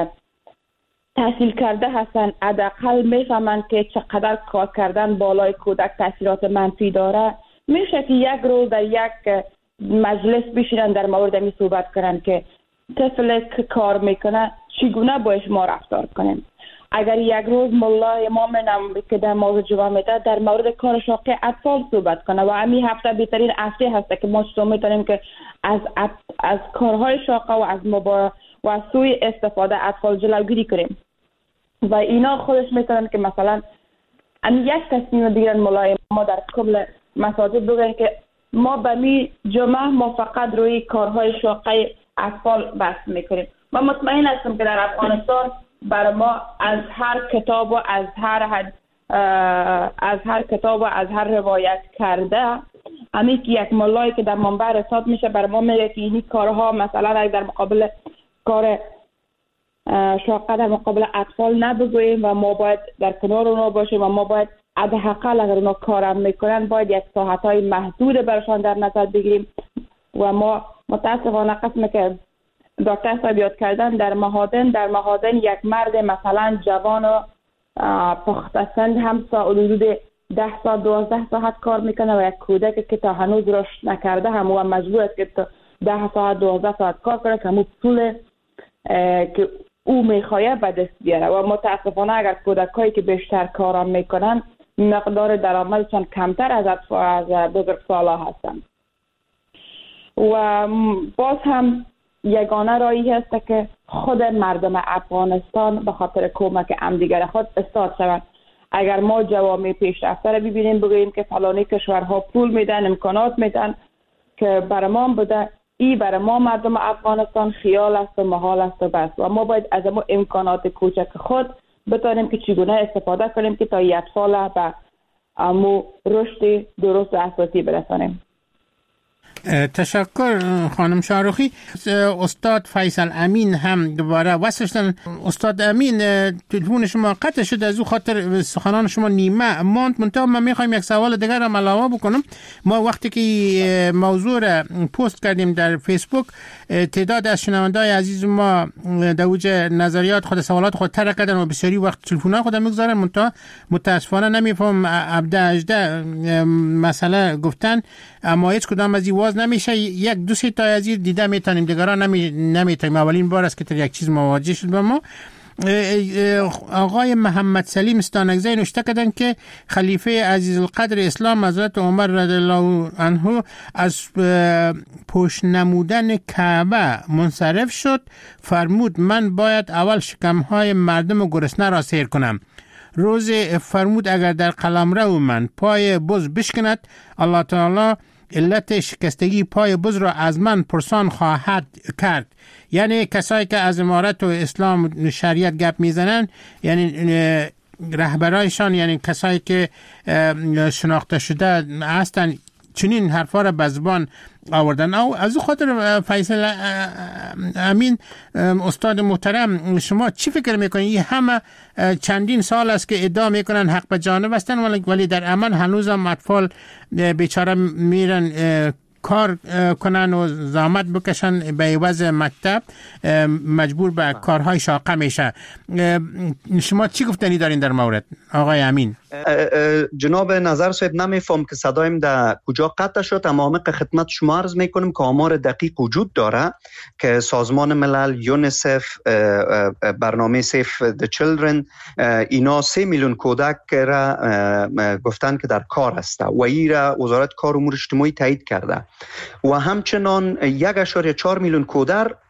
تحصیل کرده هستن، حداقل میفهمن که چقدر کار کردن بالای کودک تاثیرات منفی داره، میشه که یک روز در یک مجلس بشینن در مورد می صحبت کنن که طفل که کار میکنه چگونه باش ما رفتار کنیم. اگر یک روز ملا امام نم که در موضوع جواب میده در مورد کار شاقه اطفال صحبت کنه و همین هفته بهترین هفته هست که ما چطور میتونیم که از از کارهای شاقه و از مبا و از سوی استفاده اطفال جلوگیری کنیم. و اینا خودش میتونن که مثلا ان یک تصمیم بگیرن ملا ما در کل مساجد بگن که ما به می جمعه ما فقط روی کارهای شاقه اطفال بحث میکنیم. من مطمئن هستم که در افغانستان برای ما از هر کتاب و از هر حد از هر کتاب و از هر روایت کرده همین که یک مولایی که در منبر رسالت میشه برای ما میگه که این کارها مثلا در مقابل کار شاقه در مقابل اطفال نبگوییم و ما باید در کنار اونا باشیم و ما باید حداقل اگر اونا کارم میکنن باید یک ساعتهای محدود برشان در نظر بگیریم. و ما متاسفانه قسمه که دکتر صاحب یاد کردن در مهادن در مهادن یک مرد مثلا جوان و پخته سن هم حدود ده ساعت دوازده ساعت کار میکنه و یک کودک که تا هنوز رشد نکرده هم و مجبور است که تا ده ساعت دوازده ساعت کار کنه که همون پول که او میخواه به دست بیاره. و متاسفانه اگر کودکایی که بیشتر کارم میکنن مقدار درآمدشان کمتر از از بزرگسالا هستن. و باز هم یگانه راهی هست که خود مردم افغانستان به خاطر کمک همدیگر خود استاد شوند. اگر ما جوامع پیشرفته را ببینیم بگوییم که فلانی کشورها پول میدن امکانات میدن که برای ما بوده، ای برای ما مردم افغانستان خیال است و محال است و بس. و ما باید از ما امکانات کوچک خود بتانیم که چگونه استفاده کنیم که تا این اطفال به امو رشد درست و اساسی برسانیم. تشکر خانم شاروخی. استاد فیصل امین هم دوباره وصلشتن. استاد امین تلفن شما قطع شد، از او خاطر سخنان شما نیمه ماند. منتها من میخوایم یک سوال دیگر هم علاوه بکنم. ما وقتی که موضوع را پست کردیم در فیسبوک تعداد از شنوندای عزیز ما در اوج نظریات خود سوالات خود طرح کردن و بسیاری وقت تلفن‌ها خود میگذارن، منتها متاسفانه نمیفهم عبده اجده مسئله گفتن اما هیچ کدام از این واز نمیشه. یک دو سه تا از این دیده میتونیم، دیگران نمی نمیتونیم. اولین بار است که در یک چیز مواجه شد با ما. آقای محمد سلیم استانکزی نوشته کردن که خلیفه عزیز القدر اسلام حضرت عمر رضی الله عنه از پشت نمودن کعبه منصرف شد، فرمود من باید اول شکمهای مردم گرسنه را سیر کنم. روز فرمود اگر در قلمرو من پای بز بشکند الله تعالی علت شکستگی پای بز را از من پرسان خواهد کرد. یعنی کسایی که از امارت و اسلام شریعت گپ میزنن یعنی رهبرایشان، یعنی کسایی که شناخته شده هستن چنین حرفا را به زبان آوردن. او از خاطر فیصل امین استاد محترم شما چی فکر میکنید؟ این همه چندین سال است که ادعا میکنن حق به جانب هستن ولی در عمل هنوز هم اطفال بیچاره میرن کار کنن و زحمت بکشن به عوض مکتب مجبور به کارهای شاقه میشه. شما چی گفتنی دارین در مورد آقای امین؟ جناب نظر صاحب نمیفهم که صدایم در کجا قطع شد، اما عمیق خدمت شما عرض میکنم که آمار دقیق وجود داره که سازمان ملل، یونیسف، برنامه سیف د چیلدرن اینا سه میلیون کودک را گفتن که در کار است و ای را وزارت کار امور اجتماعی تایید کرده و همچنان یک اشاره چهار میلیون کودک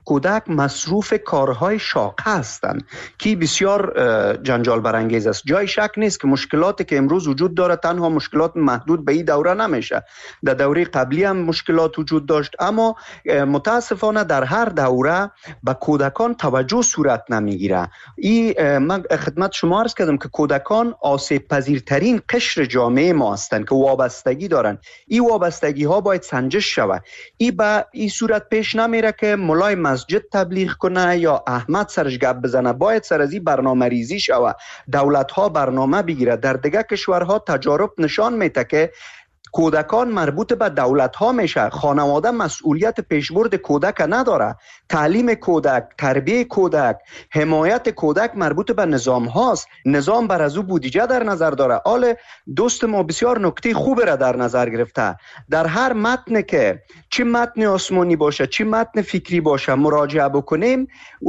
کودک مصروف کارهای شاقه هستند که بسیار جنجال برانگیز است. جای شک نیست که مشکلاتی که امروز وجود داره تنها مشکلات محدود به این دوره نمیشه. در دوره قبلی هم مشکلات وجود داشت، اما متاسفانه در هر دوره به کودکان توجه صورت نمیگیره. این من خدمت شما عرض کردم که کودکان آسیب پذیرترین قشر جامعه ما هستند که وابستگی دارن. این وابستگی ها باید سنجش شود. این به این صورت پیش نمیره که مولای مسجد تبلیغ کنه یا احمد سرش گپ بزنه. باید سر از این برنامه ریزی شود، دولت ها برنامه بگیره. در دیگه کشورها تجارب نشان میده که کودکان مربوط به دولت ها میشه. خانواده مسئولیت پیشبرد کودک نداره. تعلیم کودک، تربیه کودک، حمایت کودک مربوط به نظام هاست. نظام بر از او بودجه در نظر داره. آل دوست ما بسیار نکته خوب را در نظر گرفته. در هر متن که چه متن آسمانی باشه چه متن فکری باشه مراجعه بکنیم،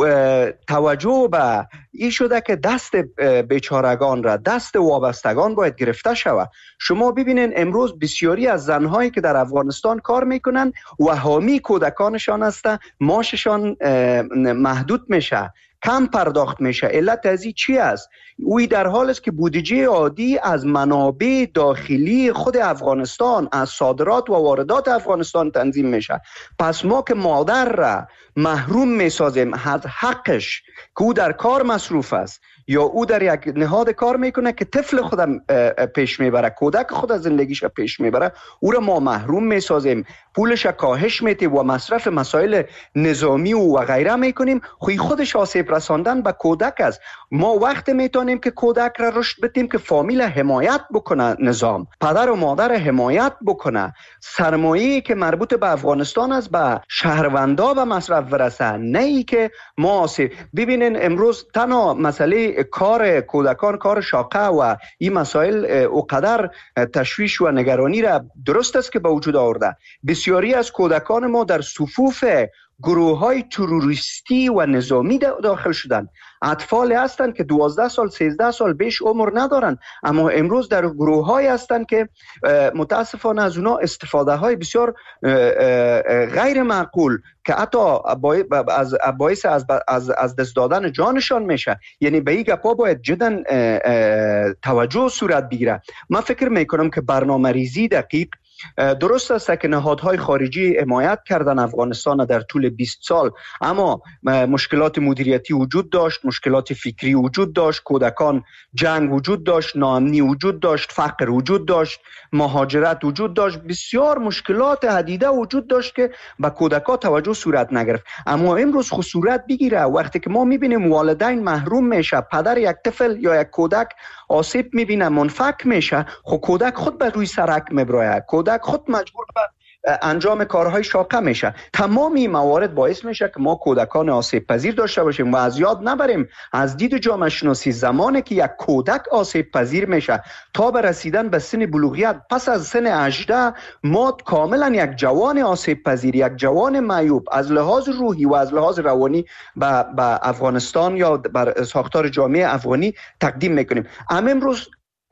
توجه به این شده که دست بیچارگان را، دست وابستگان باید گرفته شود. شما ببینین امروز بسیاری از زنهایی که در افغانستان کار میکنن و حامی کودکانشان هستن، معاششان محدود میشه، کم پرداخت میشه. علت از این چی است؟ اوی در حال است که بودجه عادی از منابع داخلی خود افغانستان، از صادرات و واردات افغانستان تنظیم میشه. پس ما که مادر را محروم میسازیم از حقش که او در کار مصروف است یا او در یک نهاد کار میکنه که طفل خودم پیش میبره، کودک خود زندگیش پیش میبره، او را ما محروم میسازیم، پولش کاهش میتیم و مصرف مسائل نظامی و غیره میکنیم. خوی خودش آسیب رساندن به کودک است. ما وقت میتونیم که کودک را رشد بدیم که فامیل حمایت بکنه، نظام پدر و مادر حمایت بکنه، سرمایه‌ای که مربوط به افغانستان است به شهروندا به مصرف برسه، نه ای که ما آسیب. ببینین امروز تنها مسئله کار کودکان کار شاقه و این مسائل اوقدر تشویش و نگرانی را درست است که به وجود آورده. بسیاری از کودکان ما در صفوف گروه های تروریستی و نظامی داخل شدن. اطفال هستند که دوازده سال سیزده سال بیش عمر ندارن، اما امروز در گروه های هستند که متاسفانه از اونا استفاده های بسیار غیر معقول که حتی از باعث از از از دست دادن جانشان میشه. یعنی به این گپا باید جدا توجه صورت بگیره. من فکر میکنم که برنامه ریزی دقیق درست است که نهادهای خارجی حمایت کردن افغانستان در طول بیست سال، اما مشکلات مدیریتی وجود داشت، مشکلات فکری وجود داشت، کودکان جنگ وجود داشت، ناامنی وجود داشت، فقر وجود داشت، مهاجرت وجود داشت، بسیار مشکلات عدیده وجود داشت که به کودکان توجه صورت نگرفت. اما امروز خود صورت بگیره وقتی که ما میبینیم والدین محروم میشه، پدر یک طفل یا یک کودک آسیب میبینه، منفک میشه، خود کودک خود به روی سرک میبراید، کودک خود مجبور به انجام کارهای شاقه میشه. تمام این موارد باعث میشه که ما کودکان آسیب پذیر داشته باشیم و از یاد نبریم از دید جامعه شناسی زمانی که یک کودک آسیب پذیر میشه تا به رسیدن به سن بلوغیت، پس از سن هجده ما کاملا یک جوان آسیب پذیر، یک جوان معیوب از لحاظ روحی و از لحاظ روانی به افغانستان یا بر ساختار جامعه افغانی تقدیم میکنیم. اما امروز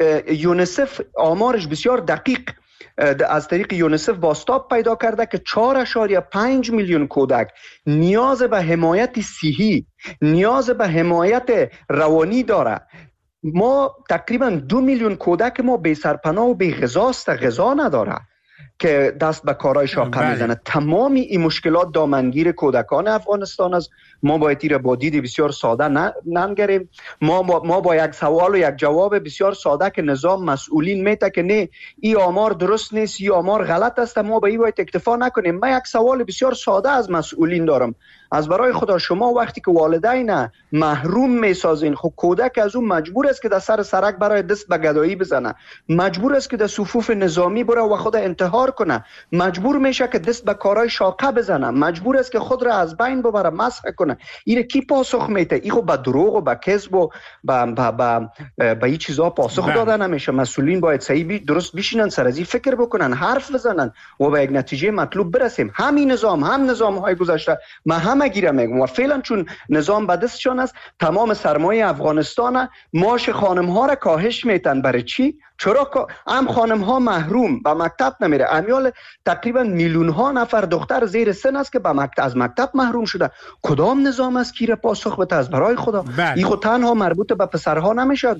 یونیسف آمارش بسیار دقیق از طریق یونیسف بازتاب پیدا کرده که چهار اشاریه پنج میلیون کودک نیاز به حمایت صحی، نیاز به حمایت روانی داره. ما تقریبا دو میلیون کودک ما بی سرپناه و بی غذاست، غذا نداره که دست به کارهای شاقه میزنه. تمامی این مشکلات دامنگیر کودکان افغانستان است. ما باید این را با دید بسیار ساده ننگریم. ما با, ما با یک سوال و یک جواب بسیار ساده که نظام مسئولین میته که نه این آمار درست نیست، این آمار غلط است، ما به این باید اکتفا نکنیم. من یک سوال بسیار ساده از مسئولین دارم. از برای خدا شما وقتی که والدین محروم میسازین، خب کودک از اون مجبور است که در سر سرک برای دست به گدایی بزنه، مجبور است که در صفوف نظامی بره و خود انتحار کنه، مجبور میشه که دست به کارهای شاقه بزنه، مجبور است که خود را از بین ببره، مسخ کنه. این کی پاسخ میده؟ این خب به دروغ و به کذب و به به به به این چیزا پاسخ داده نمیشه. مسئولین باید صحیح درست بشینن، سر از این فکر بکنن، حرف بزنن و به یک نتیجه مطلوب برسیم. همین نظام هم نظام های گذشته ما هم گیره میگم و فعلا چون نظام به دستشان است، تمام سرمایه افغانستان معاش خانم ها را کاهش میتن. برای چی؟ چرا هم خانم ها محروم به مکتب نمیره؟ امیال تقریبا میلیون ها نفر دختر زیر سن است که به مکتب از مکتب محروم شده. کدام نظام است که پاسخ بده؟ از برای خدا این خود تنها مربوط به پسرها نمیشه.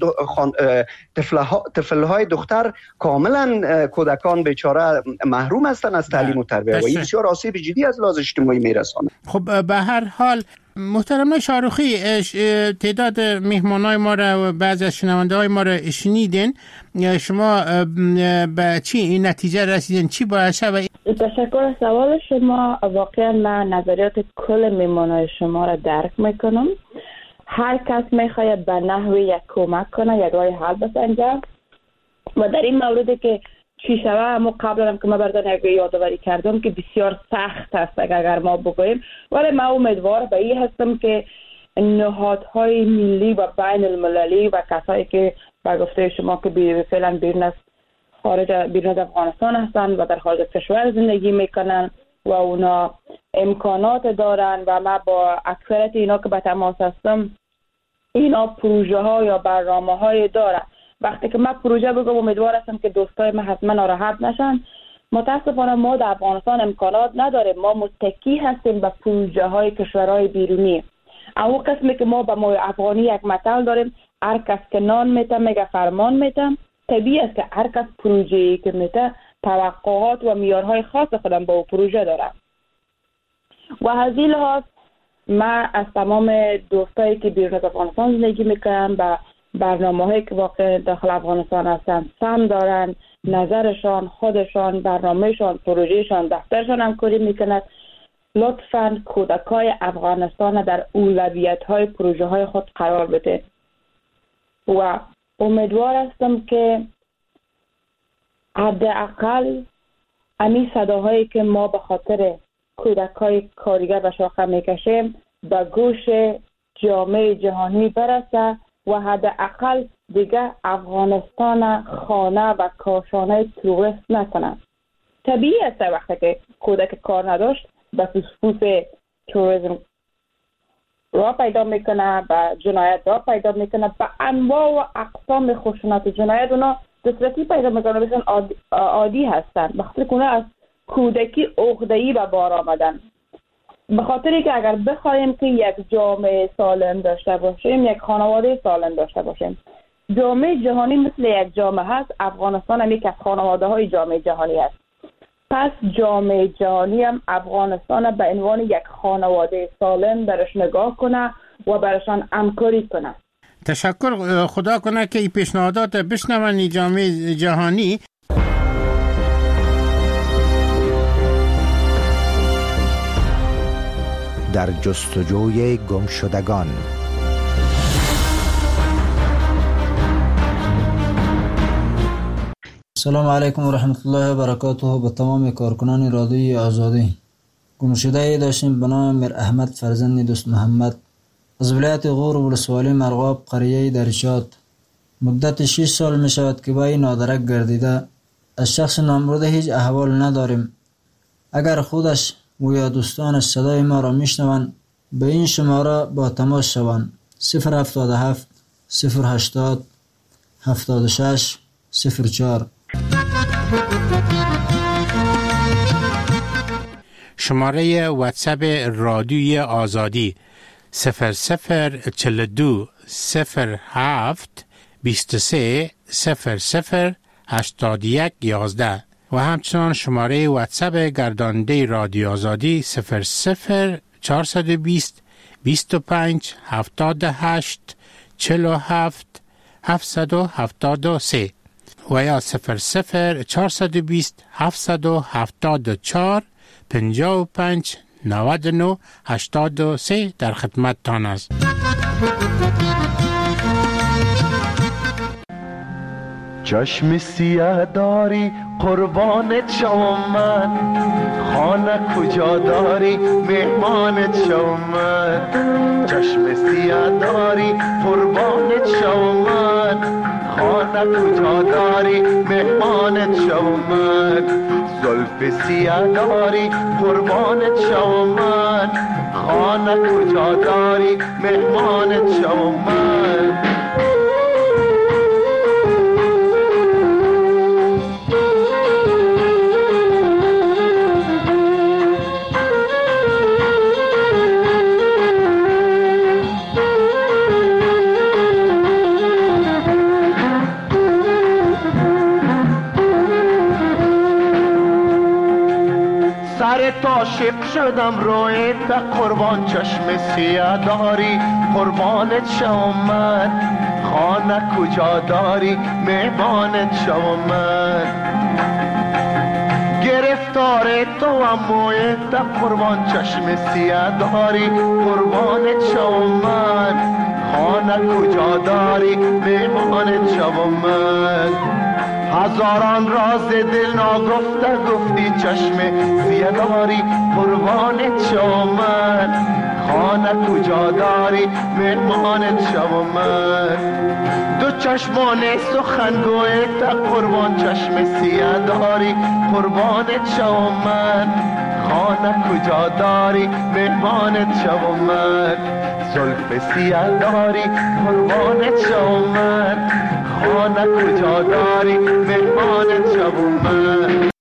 طفلهای دختر کاملا کودکان بیچاره محروم هستند از تعلیم و تربیت و این بسیار آسیب جدی از لحاظ اجتماعی میرسانه. خب به هر حال محترم شاروخی، تعداد مهمانای ما را و بعضی از شنونده های ما را شنیدین، شما به چی این نتیجه رسیدین؟ چی باید شود؟ تشکر از سوال شما. واقعا من نظریات کل مهمانای شما را درک میکنم. هر کس میخواید به نحوی یک کمک کنه، یک راه حل بسنجه و در این موردی که چی شوه، اما قبل هم که ما بردن یک یادآوری کردم که بسیار سخت است اگر ما بگوییم، ولی من امیدوار به این هستم که نهادهای ملی و بین المللی و کسایی که به گفته شما که فعلا بیرون از خارج بیرون از افغانستان هستند و در خارج کشور زندگی میکنن و اونا امکانات دارن و ما با اکثریت اینا که به تماس هستم، اینا پروژه ها یا برنامه های دارن. وقتی که من پروژه بگم امیدوار هستم که دوستای من حتما ناراحت نشن. متاسفانه ما در افغانستان امکانات نداریم، ما متکی هستیم به پروژه های کشورهای بیرونی. اما قسمی که ما به ما افغانی یک مثل داریم، هر کس که نان میته میگه فرمان میته. طبیعی است که هر کس پروژه‌ای که میته توقعات و معیارهای خاص خودم با او پروژه داره و از این لحاظ من از تمام دوستایی که بیرون از افغانستان زندگی میکنن و برنامه‌هایی که واقع داخل افغانستان هستن سم دارن، نظرشان، خودشان، برنامهشان، پروژهشان، دفترشان همکاری میکند، لطفاً کودکای افغانستان در اولویت‌های پروژه‌های خود قرار بده و امیدوار هستم که حداقل امی صداهایی که ما به خاطر کودکای کارگر و شاخه میکشیم به گوش جامعه جهانی برسه و حداقل دیگه افغانستان خانه و کاشانه توریست نکنن. طبیعی است وقتی که کودک کار نداشت به فسفوس توریسم را پیدا میکنه، به جنایت را پیدا میکنه، به انواع و اقسام خشونت و جنایت اونا دسترسی پیدا میکنه، بسیار عادی, عادی هستن. به خاطر که اونا از کودکی عقده‌ای به بار آمدن. به خاطری که اگر بخوایم که یک جامعه سالم داشته باشیم، یک خانواده سالم داشته باشیم، جامعه جهانی مثل یک جامعه هست، افغانستان هم یک از خانواده های جامعه جهانی هست. پس جامعه جهانی هم افغانستان به عنوان یک خانواده سالم برش نگاه کنه و برشان همکاری کنه. تشکر. خدا کنه که این پیشنهادات بشنون جامعه جهانی. در جستجوی گمشدگان. سلام علیکم و رحمت الله و برکاته. به تمام کارکنان رادیوی آزادی. گمشده داشتیم به نام میر احمد فرزند دوست محمد از ولایت غور و ولسوالی مرغاب قریه درشات. مدت شش سال می شود که با این نادرک گردیده. از شخص نامبرده هیچ احوال نداریم. اگر خودش و یا دوستانش صدای ما را میشنوند به این شماره با تماس شوند: صفر هفتاد و هفت صفر هشتاد هفتاد و شش صفر چهار. شماره واتساپ رادیوی آزادی صفر صفر چهل و دو صفر هفت بیست و سه صفر صفر هشتاد و یک یازده و همچنان شماره واتساپ گرداننده رادیو آزادی صفر صفر چهارصد و بیست بیست و پنج هفتاد و هشت چهل و هفت هفتصد و هفتاد و سه و یا صفر صفر چهارصد و بیست هفتصد و هفتاد و چهار پنجاه و پنج نود و نه هشتاد و سه در خدمت تان است. چشم سیاه داری قربانت شوم من، خانه کجا داری مهمانت شوم من. چشم سیاه داری قربانت شوم من، خانه کجا داری مهمانت شوم من. زلف سیاه داری قربانت شوم من، خانه کجا داری مهمانت شوم من. سر تا شق شدم رویت قربان چشم سیاه داری قربانت شوم من خانه کجا داری مهمانت شوم من گرفتار تو هم مویت قربان چشم سیاه داری قربانت شوم من خانه کجا داری مهمانت شوم من هزاران راز دل ناگفته گفتی چشم سیاه داری قربانت شوم من خانه کجا داری مهمانت شوم من دو چشمان سخنگویت قربان چشم سیاه داری قربانت شوم من خانه کجا داری مهمانت شوم من زلف سیاه داری قربانت شوم من خانه کجا داری مهمانت شوم من